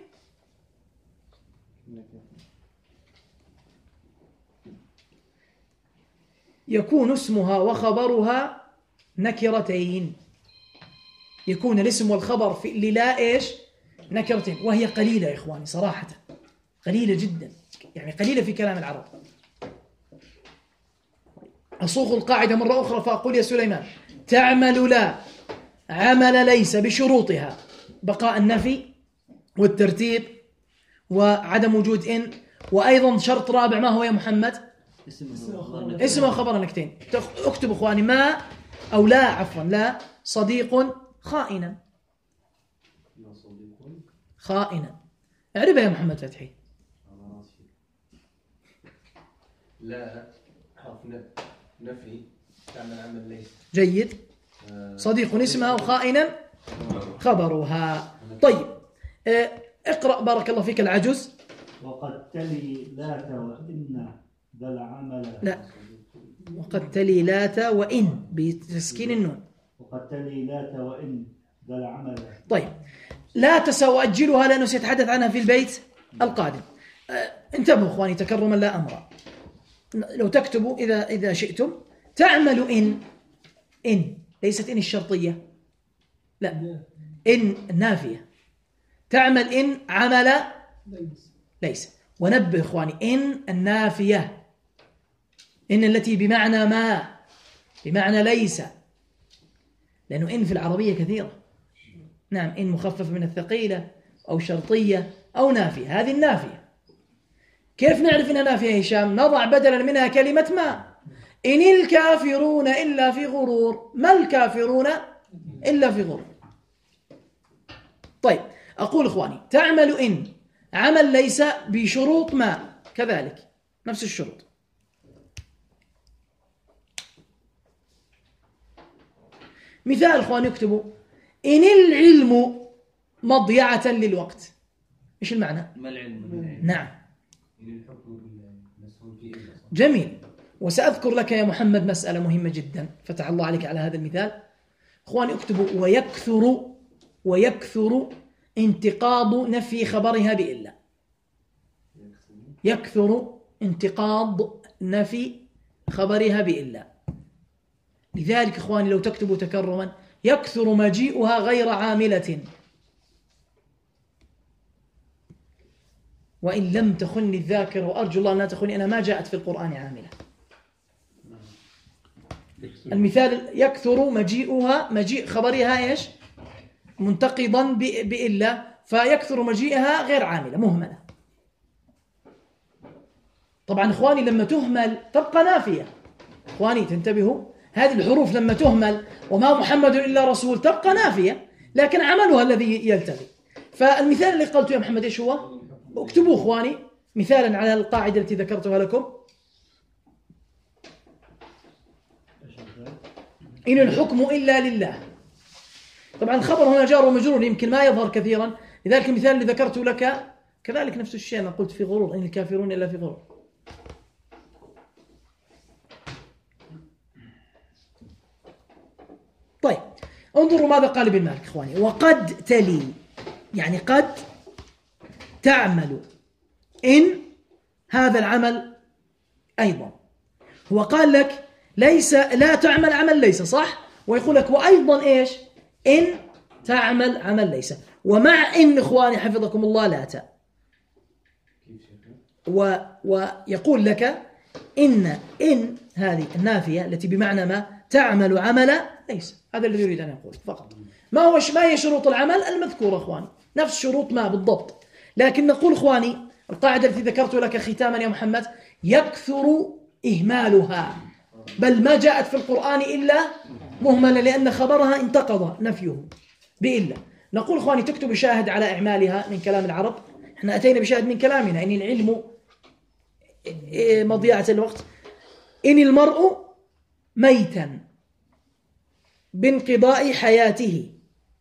يكون اسمها وخبرها نكرتين. يكون الاسم والخبر في للا إيش؟ نكرتين، وهي قليلة يا إخواني صراحة، قليلة جدا، يعني قليلة في كلام العرب. أصوغ القاعدة مرة أخرى فأقول يا سليمان: تعمل لا عمل ليس بشروطها: بقاء النفي والترتيب وعدم وجود إن، وأيضا شرط رابع ما هو يا محمد؟ اسم وخبر نكتين. اكتب إخواني: ما أو لا، عفوا، لا صديق خائنا. خائنا اعربها يا محمد فتحي. لا حرف نفي تعمل عمل ليس. جيد. صديق اسمها وخائنا خبرها. طيب اقرأ بارك الله فيك العجز. وقد تلي لات وإن ذا العمل. لا، وقد تلي لات وإن بتسكين النون. وقد تلي لات وإن ذا العمل. طيب لا سأؤجلها لأنه سيتحدث عنها في البيت القادم. انتبهوا إخواني تكرما لا أمرا. لو تكتبوا إذا شئتم: تعمل إن ليست إن الشرطية، لا، إن النافية. تعمل إن عمل ليس. ونبه إخواني: إن النافية، إن التي بمعنى ما، بمعنى ليس، لأنه إن في العربية كثيرة. نعم، إن مخفف من الثقيلة أو شرطية أو نافية. هذه النافية كيف نعرف إنها نافية يا هشام؟ نضع بدلا منها كلمة ما. إن الكافرون إلا في غرور. ما الكافرون إلا في غرور. طيب أقول إخواني: تعمل إن عمل ليس بشروط ما، كذلك نفس الشروط. مثال إخواني اكتبوا: إن العلم مضيعة للوقت. إيش المعنى؟ ما العلم؟ نعم، جميل. وسأذكر لك يا محمد مسألة مهمة جدا، فتح الله عليك على هذا المثال. إخواني اكتبوا: ويكثر انتقاض نفي خبرها بإلا. يكثر انتقاض نفي خبرها بإلا. لذلك إخواني لو تكتبوا تكرما: يكثر مجيئها غير عاملة. وإن لم تخني الذاكرة، وأرجو الله أن لا تخني، أنا ما جاءت في القرآن عاملة. المثال: يكثر مجيئها، مجيء خبرها إيش؟ منتقضا بإلا، فيكثر مجيئها غير عاملة، مهملة. طبعا إخواني لما تهمل تبقى نافية. إخواني تنتبهوا، هذه الحروف لما تهمل وما محمد إلا رسول تبقى نافية، لكن عملها الذي يلتغي. فالمثال اللي قلته يا محمد إيش هو؟ اكتبوا إخواني مثالا على القاعدة التي ذكرتها لكم: إن الحكم إلا لله. طبعا الخبر هنا جار ومجرور، يمكن ما يظهر كثيرا، لذلك المثال اللي ذكرته لك كذلك نفس الشيء. أنا قلت في غرور: إن الكافرون إلا في غرور. طيب انظروا ماذا قال ابن مالك إخواني: وقد تلي، يعني قد تعمل إن هذا العمل أيضا. هو قال لك ليس، لا تعمل عمل ليس، صح؟ ويقول لك وأيضا إيش؟ إن تعمل عمل ليس. ومع إن إخواني حفظكم الله لا تاء. ويقول لك إن هذه النافية التي بمعنى ما تعمل عمل ليس. هذا الذي يريد أن يقول فقط. ما هي شروط العمل المذكورة إخواني؟ نفس شروط ما بالضبط. لكن نقول إخواني القاعدة التي ذكرت لك ختاما يا محمد: يكثر إهمالها، بل ما جاءت في القرآن إلا مهملة، لأن خبرها انتقض نفيه بإلا. نقول إخواني تكتب شاهد على إعمالها من كلام العرب. احنا أتينا بشاهد من كلامنا: إن العلم مضيعة الوقت. إن المرء ميتا بانقضاء حياته.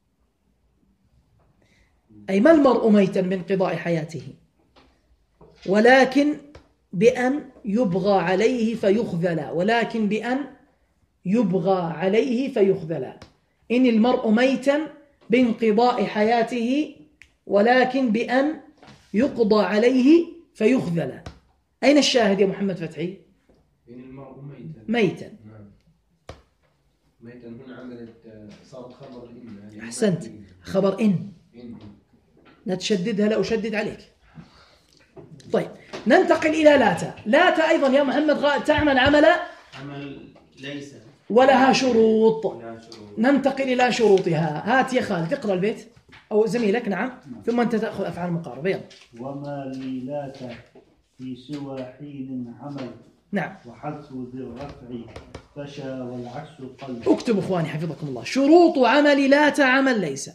أي ما المرء ميتا بانقضاء حياته، ولكن بأن يبغى عليه فيخذل. ولكن بأن يبغى عليه فيخذل. إن المرء ميتا بانقضاء حياته، ولكن بأن يقضى عليه فيخذل. أين الشاهد يا محمد فتحي؟ إن المرء ميتا. ميتا. ميتا هنا عملت صارت خبر إن يعني أحسنت، خبر إن لا تشددها، لا أشدد عليك. طيب ننتقل إلى لاتا. لاتا أيضا يا محمد تعمل عمل ليس ولها شروط. ولا شروط. ننتقل إلى شروطها. هات يا خالد اقرأ البيت أو زميلك. نعم. ثم أنت تأخذ أفعال مقاربة. يلا. وما لي لاتا في سوى حين عمل. نعم. وحذف ذي الرفع فشى والعكس قل. اكتب إخواني حفظكم الله. شروط عمل لاتا عمل ليس.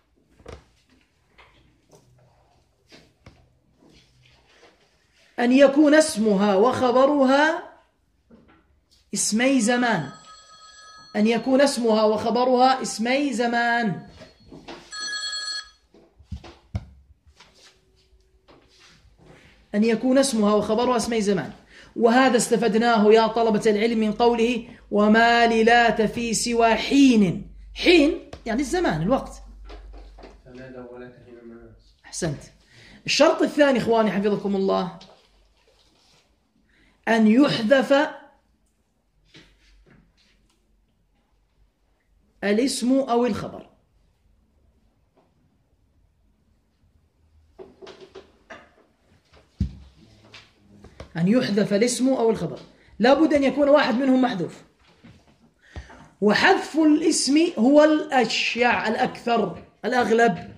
أن يكون اسمها وخبرها اسمي زمان. أن يكون اسمها وخبرها اسمي زمان. أن يكون اسمها وخبرها اسمي زمان. وهذا استفدناه يا طلبة العلم من قوله وما للات في سوى حين. حين يعني الزمان، الوقت. فنادى ولا تحين مناس. أحسنت. الشرط الثاني إخواني حفظكم الله أن يحذف الاسم أو الخبر. أن يحذف الاسم أو الخبر، لابد أن يكون واحد منهم محذوف. وحذف الاسم هو الأشيع، الأكثر، الأغلب.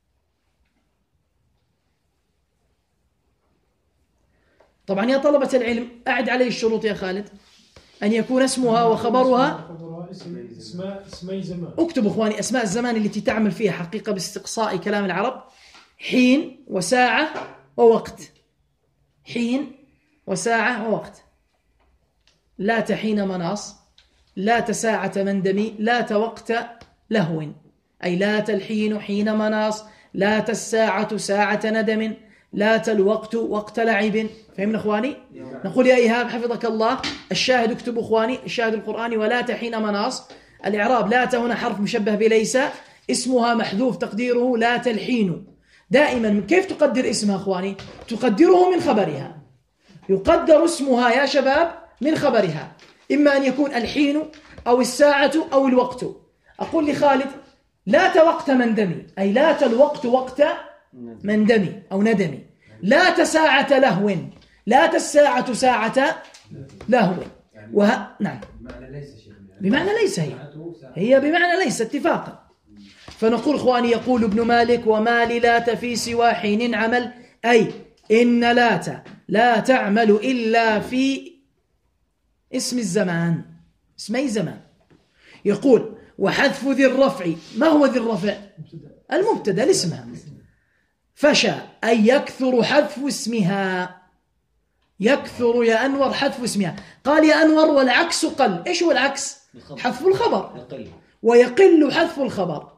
طبعا يا طلبة العلم أعد عليه الشروط يا خالد. أن يكون اسمها وخبرها اسمي زمان. اكتب إخواني أسماء الزمان التي تعمل فيها حقيقة باستقصاء كلام العرب. حين وساعة ووقت. حين وساعة ووقت. لا تحين مناص، لا تساعة مندمي، لا توقت لهو، أي لا تلحين حين مناص، لا تساعة ساعة ندم، لا تلوقت وقت لعب. فهمنا إخواني؟ نقول يا إيهاب حفظك الله الشاهد اكتب إخواني الشاهد القرآني ولا تحين مناص. الإعراب لا هنا حرف مشبه بليس، اسمها محذوف تقديره لا تلحين. دائما كيف تقدر اسمها إخواني؟ تقدره من خبرها. يقدر اسمها يا شباب من خبرها، إما أن يكون الحين أو الساعة أو الوقت. أقول لخالد لا توقت مندمي، أي لا تلوقت وقت مندمي أو ندمي. لا تساعة لهو، لا تساعة ساعة لهو. نعم بمعنى ليس، هي بمعنى ليس اتفاقا. فنقول إخواني يقول ابن مالك وما للات في سوى حين عمل، أي إن لات لا تعمل إلا في اسم الزمان، اسمي زمان. يقول وحذف ذي الرفع. ما هو ذي الرفع؟ المبتدأ لاسمها. فشى أي يكثر حذف اسمها. يكثر يا أنور حذف اسمها. قال يا أنور والعكس قل. إيش هو العكس؟ حذف الخبر. ويقل حذف الخبر.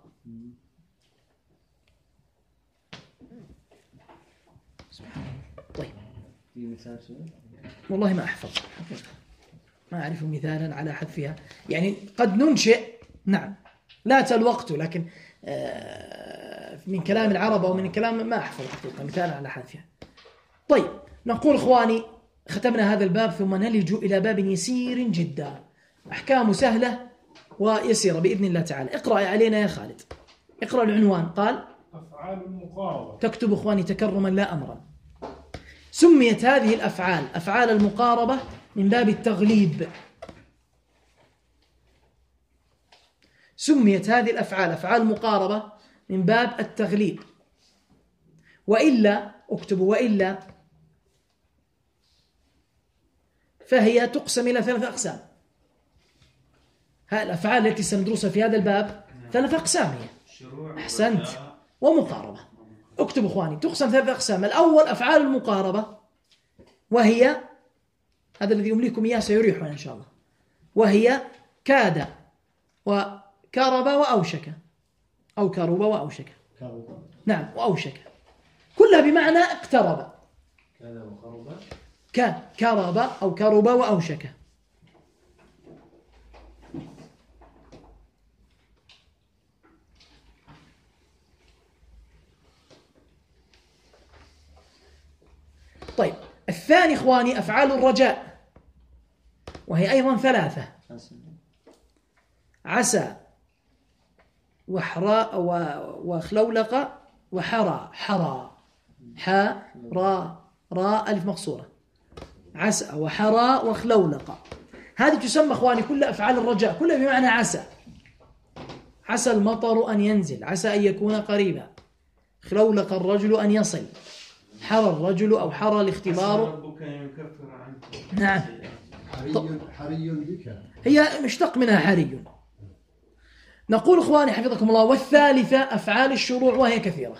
طيب والله ما أحفظ، ما أعرف مثالا على حذفها. يعني قد ننشئ نعم لا الوقت، لكن من كلام العرب أو من الكلام ما أحفظ حقيقة مثالا على حذفها. طيب نقول إخواني ختمنا هذا الباب، ثم نلج إلى باب يسير جدا، أحكام سهلة ويسيرة بإذن الله تعالى. اقرأ علينا يا خالد، اقرأ العنوان. قال أفعال المقاربة. تكتب إخواني تكرما لا أمرا. سميت هذه الأفعال أفعال المقاربة من باب التغليب. سميت هذه الأفعال أفعال المقاربة من باب التغليب. وإلا اكتبوا وإلا فهي تقسم إلى 3 أقسام. هذه الأفعال التي سندرسها في هذا الباب 3 أقسام هي. أحسنت. ومقاربة. اكتبوا إخواني تقسم 3 أقسام. الأول أفعال المقاربة، وهي هذا الذي يملككم إياه سيريحنا إن شاء الله، وهي كاد وكرب وأوشك، أو كرب وأوشك. نعم وأوشك كلها بمعنى اقترب. كرب أو كرب وأوشك. طيب الثاني إخواني أفعال الرجاء، وهي أيضا ثلاثة: عسى وحراء وخلولق وحرى. حرى، حاء راء راء ألف مقصورة. عسى وحرى وخلولق، هذه تسمى أخواني كلها أفعال الرجاء، كلها بمعنى عسى. عسى المطر أن ينزل، عسى أن يكون قريبا. خلولق الرجل أن يصل، حرى الرجل أو حرى الاختبار. ربك يكفر عنك. نعم، حري بك، هي مشتق منها حري. نقول أخواني حفظكم الله: والثالثة أفعال الشروع، وهي كثيرة.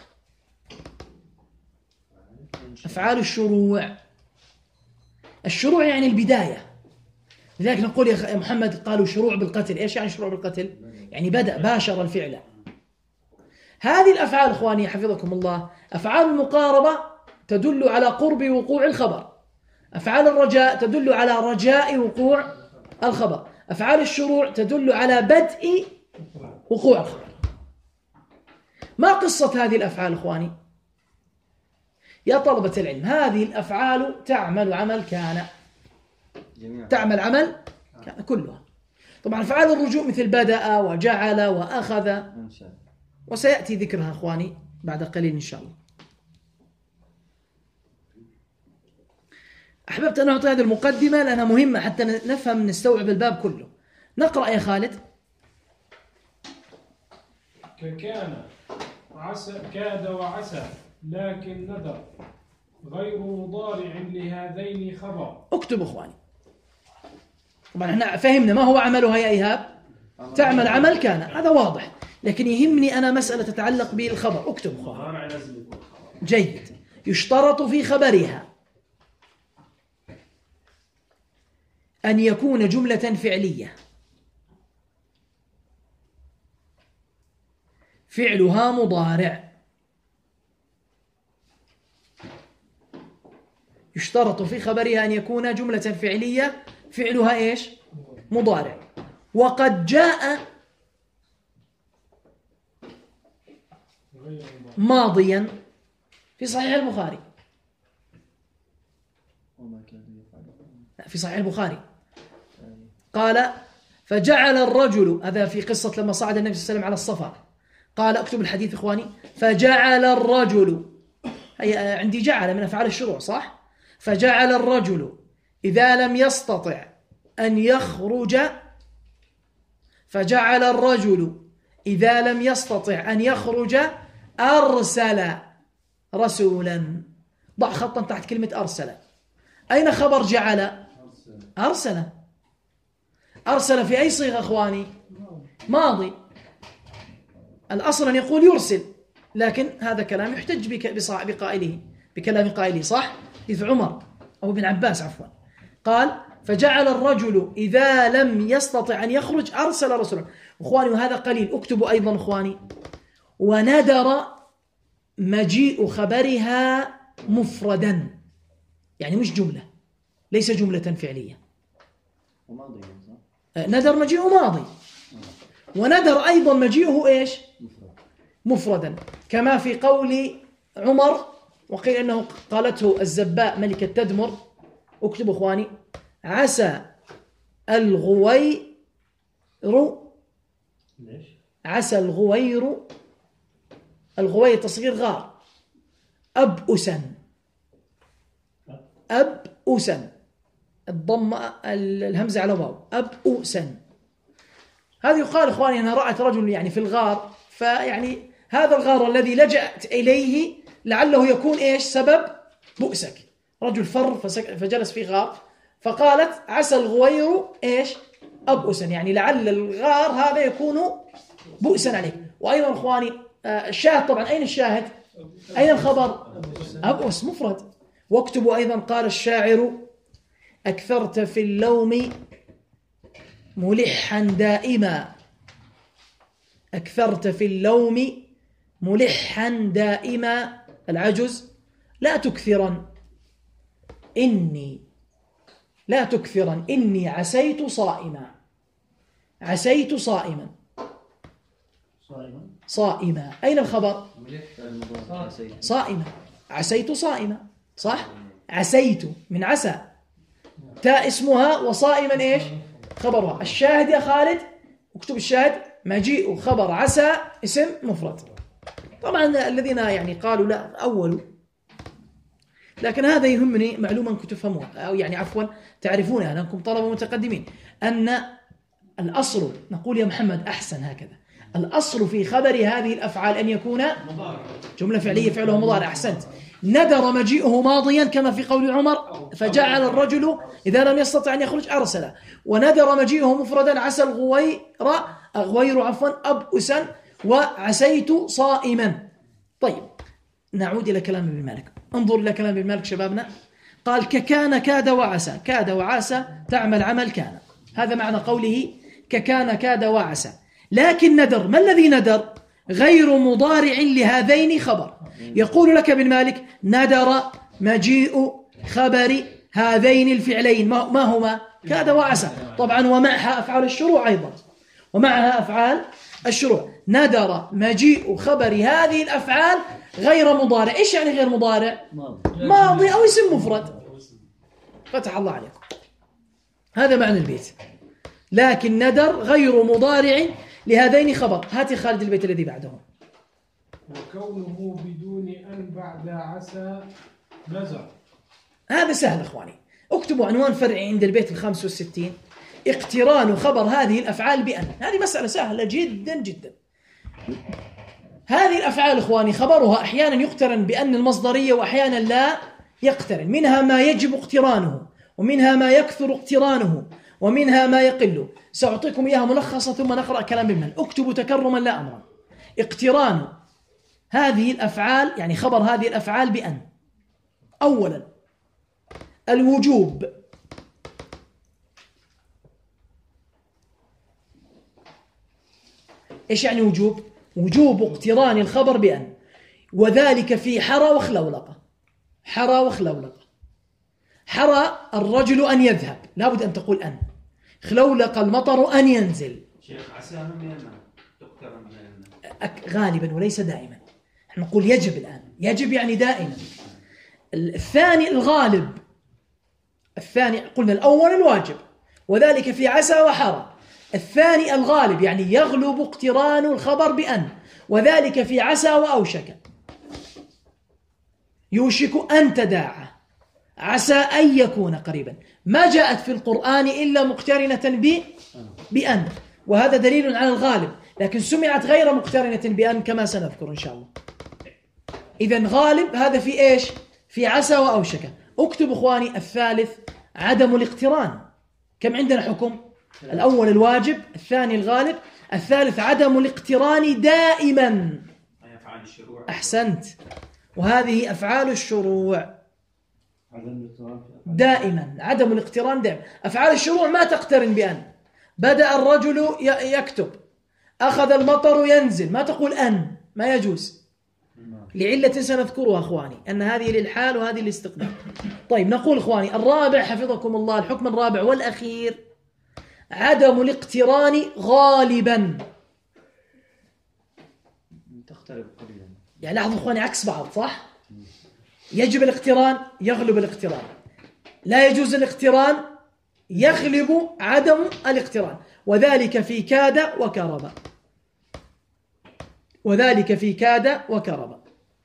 أفعال الشروع، الشروع يعني البداية. لذلك نقول يا محمد قالوا شروع بالقتل. إيش يعني شروع بالقتل؟ يعني بدأ، باشر الفعل. هذه الأفعال أخواني حفظكم الله أفعال المقاربة تدل على قرب وقوع الخبر. أفعال الرجاء تدل على رجاء وقوع الخبر. أفعال الشروع تدل على بدء وقوع الخبر. ما قصة هذه الأفعال أخواني؟ يا طلبة العلم، هذه الأفعال تعمل عمل كان، تعمل عمل كان كلها. طبعا أفعال الرجوع مثل بدأ وجعل وأخذ، وسيأتي ذكرها أخواني بعد قليل إن شاء الله. أحببت أن أعطي هذه المقدمة لأنها مهمة حتى نفهم نستوعب الباب كله. نقرأ يا خالد. ككان، عسى، كاد وعسى، لكن ندر، غير مضارع لهذين خبر. اكتب أخواني. طبعا احنا فهمنا ما هو عملها يا إيهاب. تعمل عمل كان، هذا واضح، لكن يهمني أنا مسألة تتعلق بالخبر. اكتب أخواني. جيد. يشترط في خبرها أن يكون جملة فعلية فعلها مضارع. يشترط في خبرها أن يكون جملة فعلية فعلها إيش؟ مضارع. وقد جاء ماضيا في صحيح البخاري. في صحيح البخاري قال: فجعل الرجل، هذا في قصة لما صعد النبي صلى الله عليه وسلم على الصفا، قال اكتب الحديث إخواني: فجعل الرجل، هي عندي جعل من أفعال الشروع صح؟ فجعل الرجل إذا لم يستطع أن يخرج، فجعل الرجل إذا لم يستطع أن يخرج أرسل رسولا. ضع خطا تحت كلمة أرسل. أين خبر جعل؟ أرسل. أرسل في أي صيغة أخواني؟ ماضي. الأصل أن يقول يرسل، لكن هذا كلام يحتج بقائله، بكلام قائله صح؟ حديث عمر أو ابن عباس عفوا، قال: فجعل الرجل إذا لم يستطع أن يخرج أرسل رسولا. أخواني وهذا قليل، اكتبوا أيضا أخواني: وندر مجيء خبرها مفردا، يعني مش جملة، ليس جملة فعلية. ندر مجيء ماضي، وندر أيضا مجيئه إيش؟ مفردا، كما في قول عمر، وقيل أنه قالته الزباء ملكة تدمر. اكتبوا أخواني: عسى الغوير، عسى الغوير، الغوير تصغير غار، أبؤسا، أبؤسا، الضم الهمزة على واو، أبؤسا. هذه يقال أخواني أنها رأت رجل يعني في الغار، فيعني هذا الغار الذي لجأت إليه لعله يكون إيش سبب بؤسك. رجل فر فجلس في غار، فقالت: عسى الغوير إيش؟ أبؤسا، يعني لعل الغار هذا يكون بؤسا عليك. وأيضا أخواني الشاهد، طبعا أين الشاهد؟ أين الخبر؟ أبؤس مفرد. واكتبوا أيضا: قال الشاعر: أكثرت في اللوم ملحا دائما، أكثرت في اللوم ملحا دائما، العجز، لا تكثرا إني، لا تكثرا إني عسيت صائما، عسيت صائما، صائما. أين الخبر؟ صائما، عسيت صائما صح؟ عسيت من عسى، تاء اسمها وصائما إيش خبرها. الشاهد يا خالد اكتب الشاهد مجيء خبر عسى اسم مفرد. طبعا الذين يعني قالوا لا أولوا، لكن هذا يهمني معلومة أنكم تفهموها، أو يعني عفوا تعرفونها لأنكم طلبة متقدمين، أن الأصل نقول يا محمد أحسن هكذا، الأصل في خبر هذه الأفعال أن يكون جملة فعلية فعله مضارع. أحسنت. ندر مجيئه ماضيا كما في قول عمر فجعل الرجل إذا لم يستطع أن يخرج أرسله. وندر مجيئه مفردا عسى الغوير أبؤسا وعسيت صائما. طيب نعود إلى كلام ابن مالك. انظر إلى كلام ابن مالك شبابنا. قال ككان كاد وعسى. كاد وعسى تعمل عمل كان، هذا معنى قوله ككان كاد وعسى. لكن ندر، ما الذي ندر؟ غير مضارع لهذين خبر. يقول لك ابن مالك ندر مجيء خبر هذين الفعلين، ما هما؟ كاد وعسى. طبعا ومعها أفعال الشروع أيضا، ومعها أفعال الشروع. ندر مجيء خبر هذه الأفعال غير مضارع. إيش يعني غير مضارع؟ ماضي أو اسم مفرد. فتح الله عليكم، هذا معنى البيت. لكن ندر غير مضارع لهذين خبر. هاتي خالد البيت الذي بعده. وكونه بدون أن بعد عسى نزر. هذا سهل إخواني، اكتبوا عنوان فرعي عند البيت 65 اقتران خبر هذه الأفعال بأن. هذه مسألة سهلة جدا جدا. هذه الأفعال إخواني خبرها أحيانا يقترن بأن المصدرية وأحيانا لا يقترن. منها ما يجب اقترانه، ومنها ما يكثر اقترانه، ومنها ما يقل. سأعطيكم إياها ملخصة ثم نقرأ كلام بالمال. اكتبوا تكرما لا أمرا. اقتران هذه الأفعال يعني خبر هذه الأفعال بأن. أولا الوجوب، إيش يعني وجوب؟ وجوب اقتران الخبر بأن، وذلك في حرى وخلولقة. حرى وخلولقة. حرى الرجل أن يذهب لابد أن تقول أن. خلولق المطر أن ينزل. شيخ عساهم تقترن غالبا وليس دائما. نحن نقول يجب الآن، يجب يعني دائما. الثاني الغالب. الثاني قلنا الأول الواجب وذلك في عسى وحرى. الثاني الغالب يعني يغلب اقتران الخبر بأن، وذلك في عسى وأوشك. يوشك أن تداعى، عسى أن يكون قريبا. ما جاءت في القرآن إلا مقترنة بأن، وهذا دليل على الغالب، لكن سمعت غير مقترنة بأن كما سنذكر إن شاء الله. إذن غالب هذا في إيش؟ في عسى وأوشك. اكتب إخواني الثالث عدم الاقتران. كم عندنا حكم؟ الأول الواجب، الثاني الغالب، الثالث عدم الاقتران دائما. أحسنت. وهذه أفعال الشروع دائما. عدم الاقتران دائما. أفعال الشروع ما تقترن بأن. بدأ الرجل يكتب، أخذ المطر ينزل، ما تقول أن، ما يجوز لعلة سنذكرها أخواني، أن هذه للحال وهذه للاستقبال. طيب نقول أخواني الرابع حفظكم الله، الحكم الرابع والأخير عدم الاقتران غالبا. تختلف قليلا. يعني لاحظوا أخواني عكس بعض، صح؟ يجب الاقتران يغلب الاقتران، لا يجوز الاقتران يغلب عدم الاقتران. وذلك في كاد وكرب. وذلك في كاد وكرب.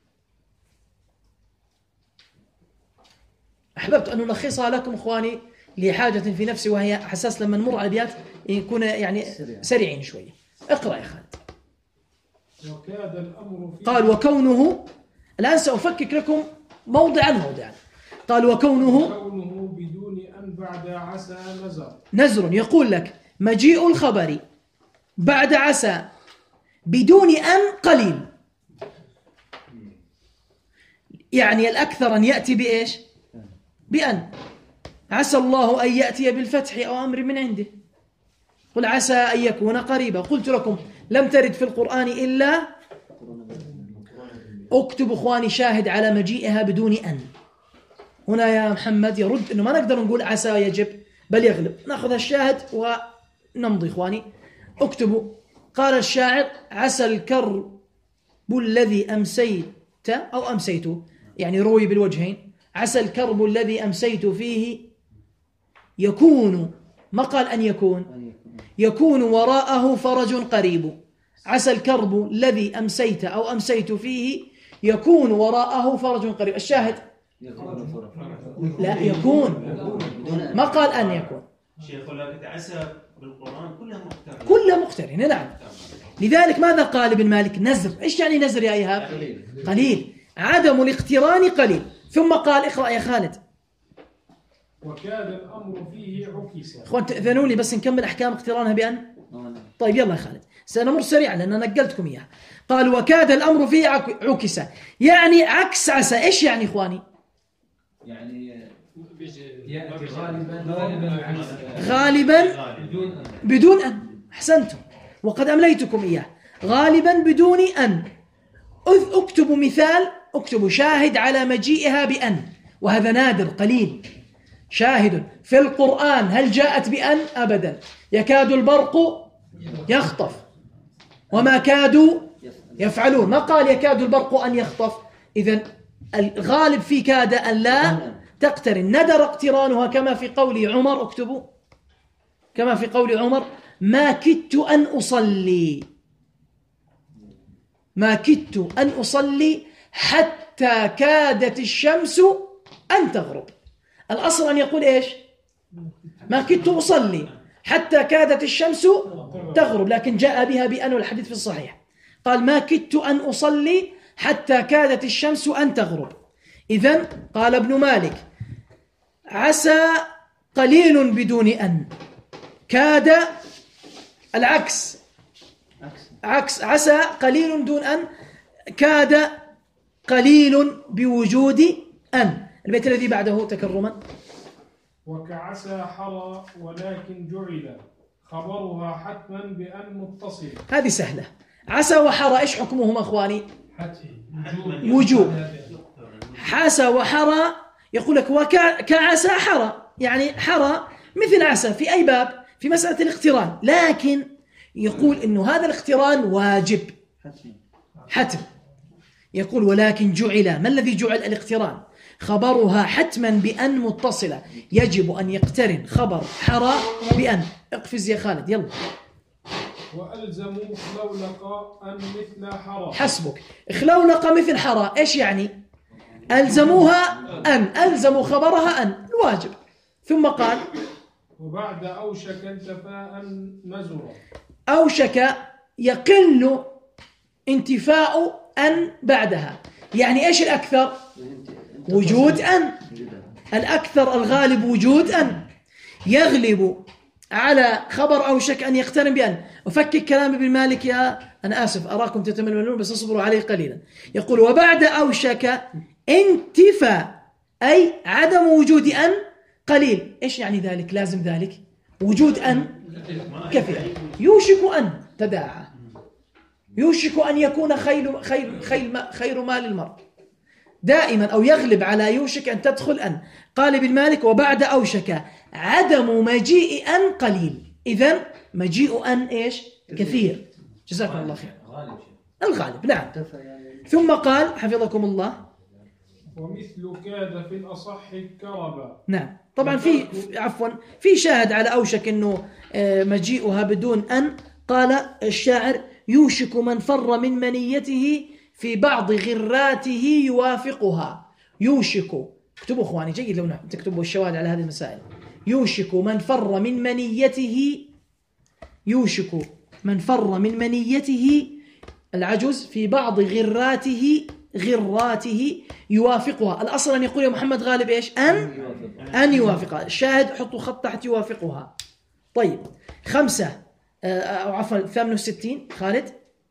أحببت أن ألخصها لكم إخواني لحاجة في نفسي، وهي حساس لما نمر على الأبيات يكون يعني سريعين شوية. اقرأ يا خالد. وكاد الأمر قال وكونه، الآن سأفكك لكم موضعا. قال وكونه بدون أن بعد عسى نزر. يقول لك مجيء الخبر بعد عسى بدون أن قليل، يعني الأكثر أن يأتي بإيش؟ بأن. عسى الله أن يأتي بالفتح أو أمر من عنده. قل عسى أن يكون قريبا. قلت لكم لم ترد في القرآن إلا، اكتب إخواني شاهد على مجيئها بدون أن. هنا يا محمد يرد أنه ما نقدر نقول عسى يجب بل يغلب. نأخذ الشاهد ونمضي إخواني. اكتبوا. قال الشاعر عسى الكرب الذي أمسيت أو أمسيت، يعني روي بالوجهين. عسى الكرب الذي أمسيت فيه يكون، ما قال أن يكون، يكون وراءه فرج قريب. عسى الكرب الذي أمسيت أو أمسيت فيه يكون وراءه فرج قريب. الشاهد لا يكون، ما قال أن يكون. شيخ لكن عسى بالقرآن كلها مقترنة نعم. لذلك ماذا قال ابن مالك؟ نزر. إيش يعني نزر يا إيهاب؟ قليل. عدم الاقتران قليل. ثم قال اقرأ يا خالد. وكاد الأمر فيه عكسا. أخوان تأذنوا لي بس نكمل أحكام اقترانها بأن. طيب يلا يا خالد، سنمر سريعا لأن نقلتكم إياها. قال وكاد الأمر فيه عكسا، يعني عكس عسى. إيش يعني إخواني؟ يعني يأتي غالبا غالبا بدون أن. أحسنتم، وقد أمليتكم إياه. غالبا بدون أن. اكتبوا مثال، اكتبوا شاهد على مجيئها بأن، وهذا نادر قليل. شاهد في القرآن هل جاءت بأن؟ أبدا. يكاد البرق يخطف وما كادوا يفعلون، ما قال يكاد البرق أن يخطف. إذن الغالب في كاد أن لا تقترن، ندر اقترانها كما في قول عمر. اكتبوا كما في قول عمر ما كدت أن أصلي، ما كدت أن أصلي حتى كادت الشمس أن تغرب. الأصل أن يقول إيش؟ ما كدت أصلي حتى كادت الشمس تغرب، لكن جاء بها بأن، والحديث في الصحيح. قال ما كدت أن أصلي حتى كادت الشمس أن تغرب. إذن قال ابن مالك عسى قليل بدون أن، كاد العكس، عكس عسى قليل دون أن، كاد قليل بوجود أن. البيت الذي بعده تكرما. وكعسى حرى ولكن جعل خبرها حتما بأن متصل. هذه سهلة. عسى وحرى إيش حكمهما أخواني؟ وجوب. حسى وحرى يقول لك وكعسى حرى، يعني حرى مثل عسى في أي باب؟ في مسألة الاقتران، لكن يقول إنه هذا الاقتران واجب حتم. يقول ولكن جعل، ما الذي جعل الاقتران؟ خبرها حتما بأن متصلة، يجب أن يقترن خبر حرى بأن. اقفز يا خالد يلا. وألزموا خلولق أن مثل حرى. حسبك. خلولق مثل حرى إيش يعني؟ ألزموها أن، ألزموا خبرها أن الواجب. ثم قال وبعد أوشك انتفاء نزرا. أوشك يقل انتفاء أن بعدها، يعني إيش الأكثر؟ وجود أن. الأكثر الغالب وجود أن، يغلب على خبر أوشك أن يقترن بأن. أفكك كلام ابن مالك يا أنا آسف أراكم تتململون بس اصبروا عليه قليلا. يقول وبعد أوشك انتفاء، أي عدم وجود أن قليل. إيش يعني ذلك؟ لازم ذلك وجود أن كثير. يوشك أن تداعى، يوشك أن يكون خير مال المرء دائما، أو يغلب على يوشك أن تدخل أن. قال ابن مالك وبعد أوشك عدم مجيء أن قليل. إذن مجيء أن إيش؟ كثير. جزاكم الله خير. الغالب نعم. ثم قال حفظكم الله ومثل كاد في الأصح كربا. نعم طبعا في شاهد على أوشك أنه مجيئها بدون أن. قال الشاعر يوشك من فر من منيته في بعض غراته يوافقها. يوشك، اكتبوا اخواني جيد لو تكتبوا الشواهد على هذه المسائل. يوشك من فر من منيته، يوشك من فر من منيته العجز في بعض غراته يوافقها. الأصل أن يقول يا محمد غالب إيش؟ أن يوافقها. الشاهد حطوا خط تحت يوافقها. طيب 5 أو عفوا 68 خالد.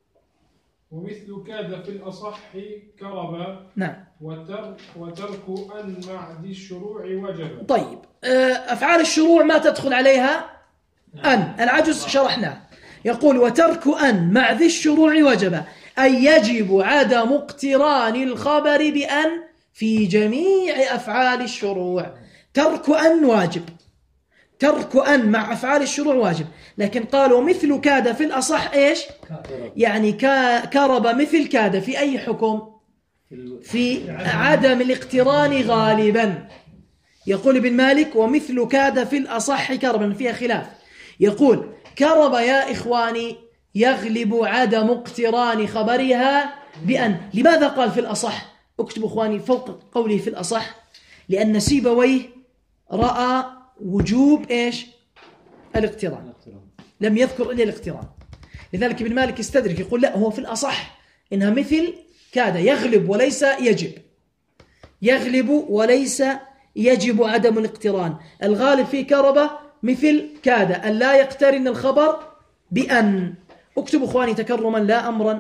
ومثل كاد في الأصح كربا. نعم. وترك أن مع ذي الشروع وجب. طيب أفعال الشروع ما تدخل عليها أن، العجز شرحناه. يقول وترك أن مع ذي الشروع وجب، أي يجب عدم اقتران الخبر بأن في جميع أفعال الشروع. ترك أن واجب، ترك أن مع أفعال الشروع واجب. لكن قالوا مثل كاد في الأصح إيش؟ يعني كرب مثل كاد في أي حكم؟ في عدم الاقتران غالبا. يقول ابن مالك ومثل كاد في الأصح كربا، فيها خلاف. يقول كرب يا إخواني يغلب عدم اقتران خبرها بأن. لماذا قال في الأصح؟ اكتبوا إخواني فوق قوله في الأصح، لأن سيبويه رأى وجوب إيش؟ الاقتران، لم يذكر إلا الاقتران. لذلك ابن مالك يستدرك يقول لا، هو في الأصح إنها مثل كاد، يغلب وليس يجب، يغلب وليس يجب عدم الاقتران. الغالب في كربة مثل كاد أن لا يقترن الخبر بأن. اكتبوا إخواني تكرما لا أمرا.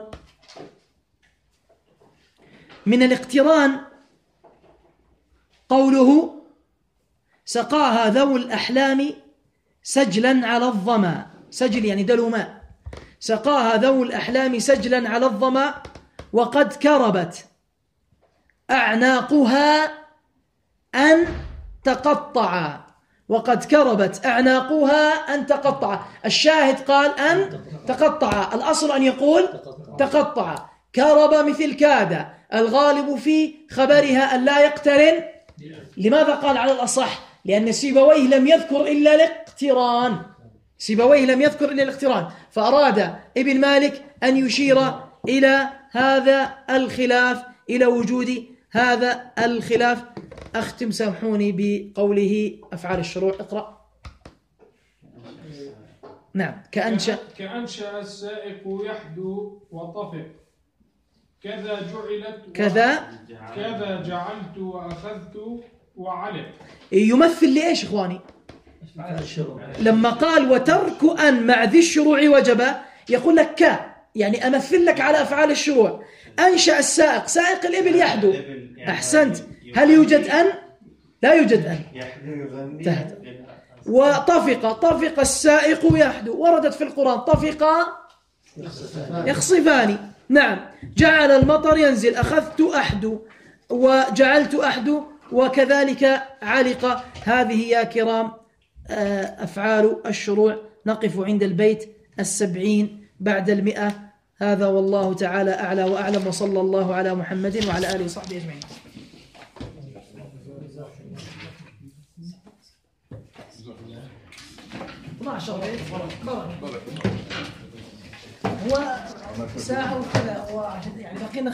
من الاقتران قوله سقاها ذو الأحلام سجلا على الظما. سجل يعني دلو ماء. سقاها ذو الأحلام سجلا على الظما وقد كربت أعناقها أن تقطع. وقد كربت أعناقها أن تقطع. الشاهد قال أن تقطع، الأصل أن يقول تقطع. كرب مثل كاد، الغالب في خبرها أن لا يقترن. لماذا قال على الأصح؟ لأن سيبويه لم يذكر إلا الاقتران، سيبويه لم يذكر إلا الاقتران، فأراد ابن مالك أن يشير إلى هذا الخلاف، إلى وجود هذا الخلاف. أختم سامحوني بقوله أفعال الشروع. اقرأ. نعم. كأنشأ السائق يحدو وطفق، كذا جعلت كذا جعلت وأخذت وعلق. يمثل لإيش إخواني؟ لما قال وترك أن مع ذي الشروع وجب، يقول لك يعني أمثل لك على أفعال الشروع. أنشأ السائق، سائق الإبل يحدو. أحسنت. هل يوجد أن؟ لا يوجد أن. وطفق السائق يحدو، وردت في القرآن طفق يخصفان. نعم. جعل المطر ينزل، أخذت أحدو وجعلت أحدو، وكذلك علق. هذه يا كرام أفعال الشروع. نقف عند البيت 70 بعد 100. هذا والله تعالى أعلى وأعلم، وصلى الله على محمد وعلى آله وصحبه أجمعين. هو ساعة وكذا يعني بقينا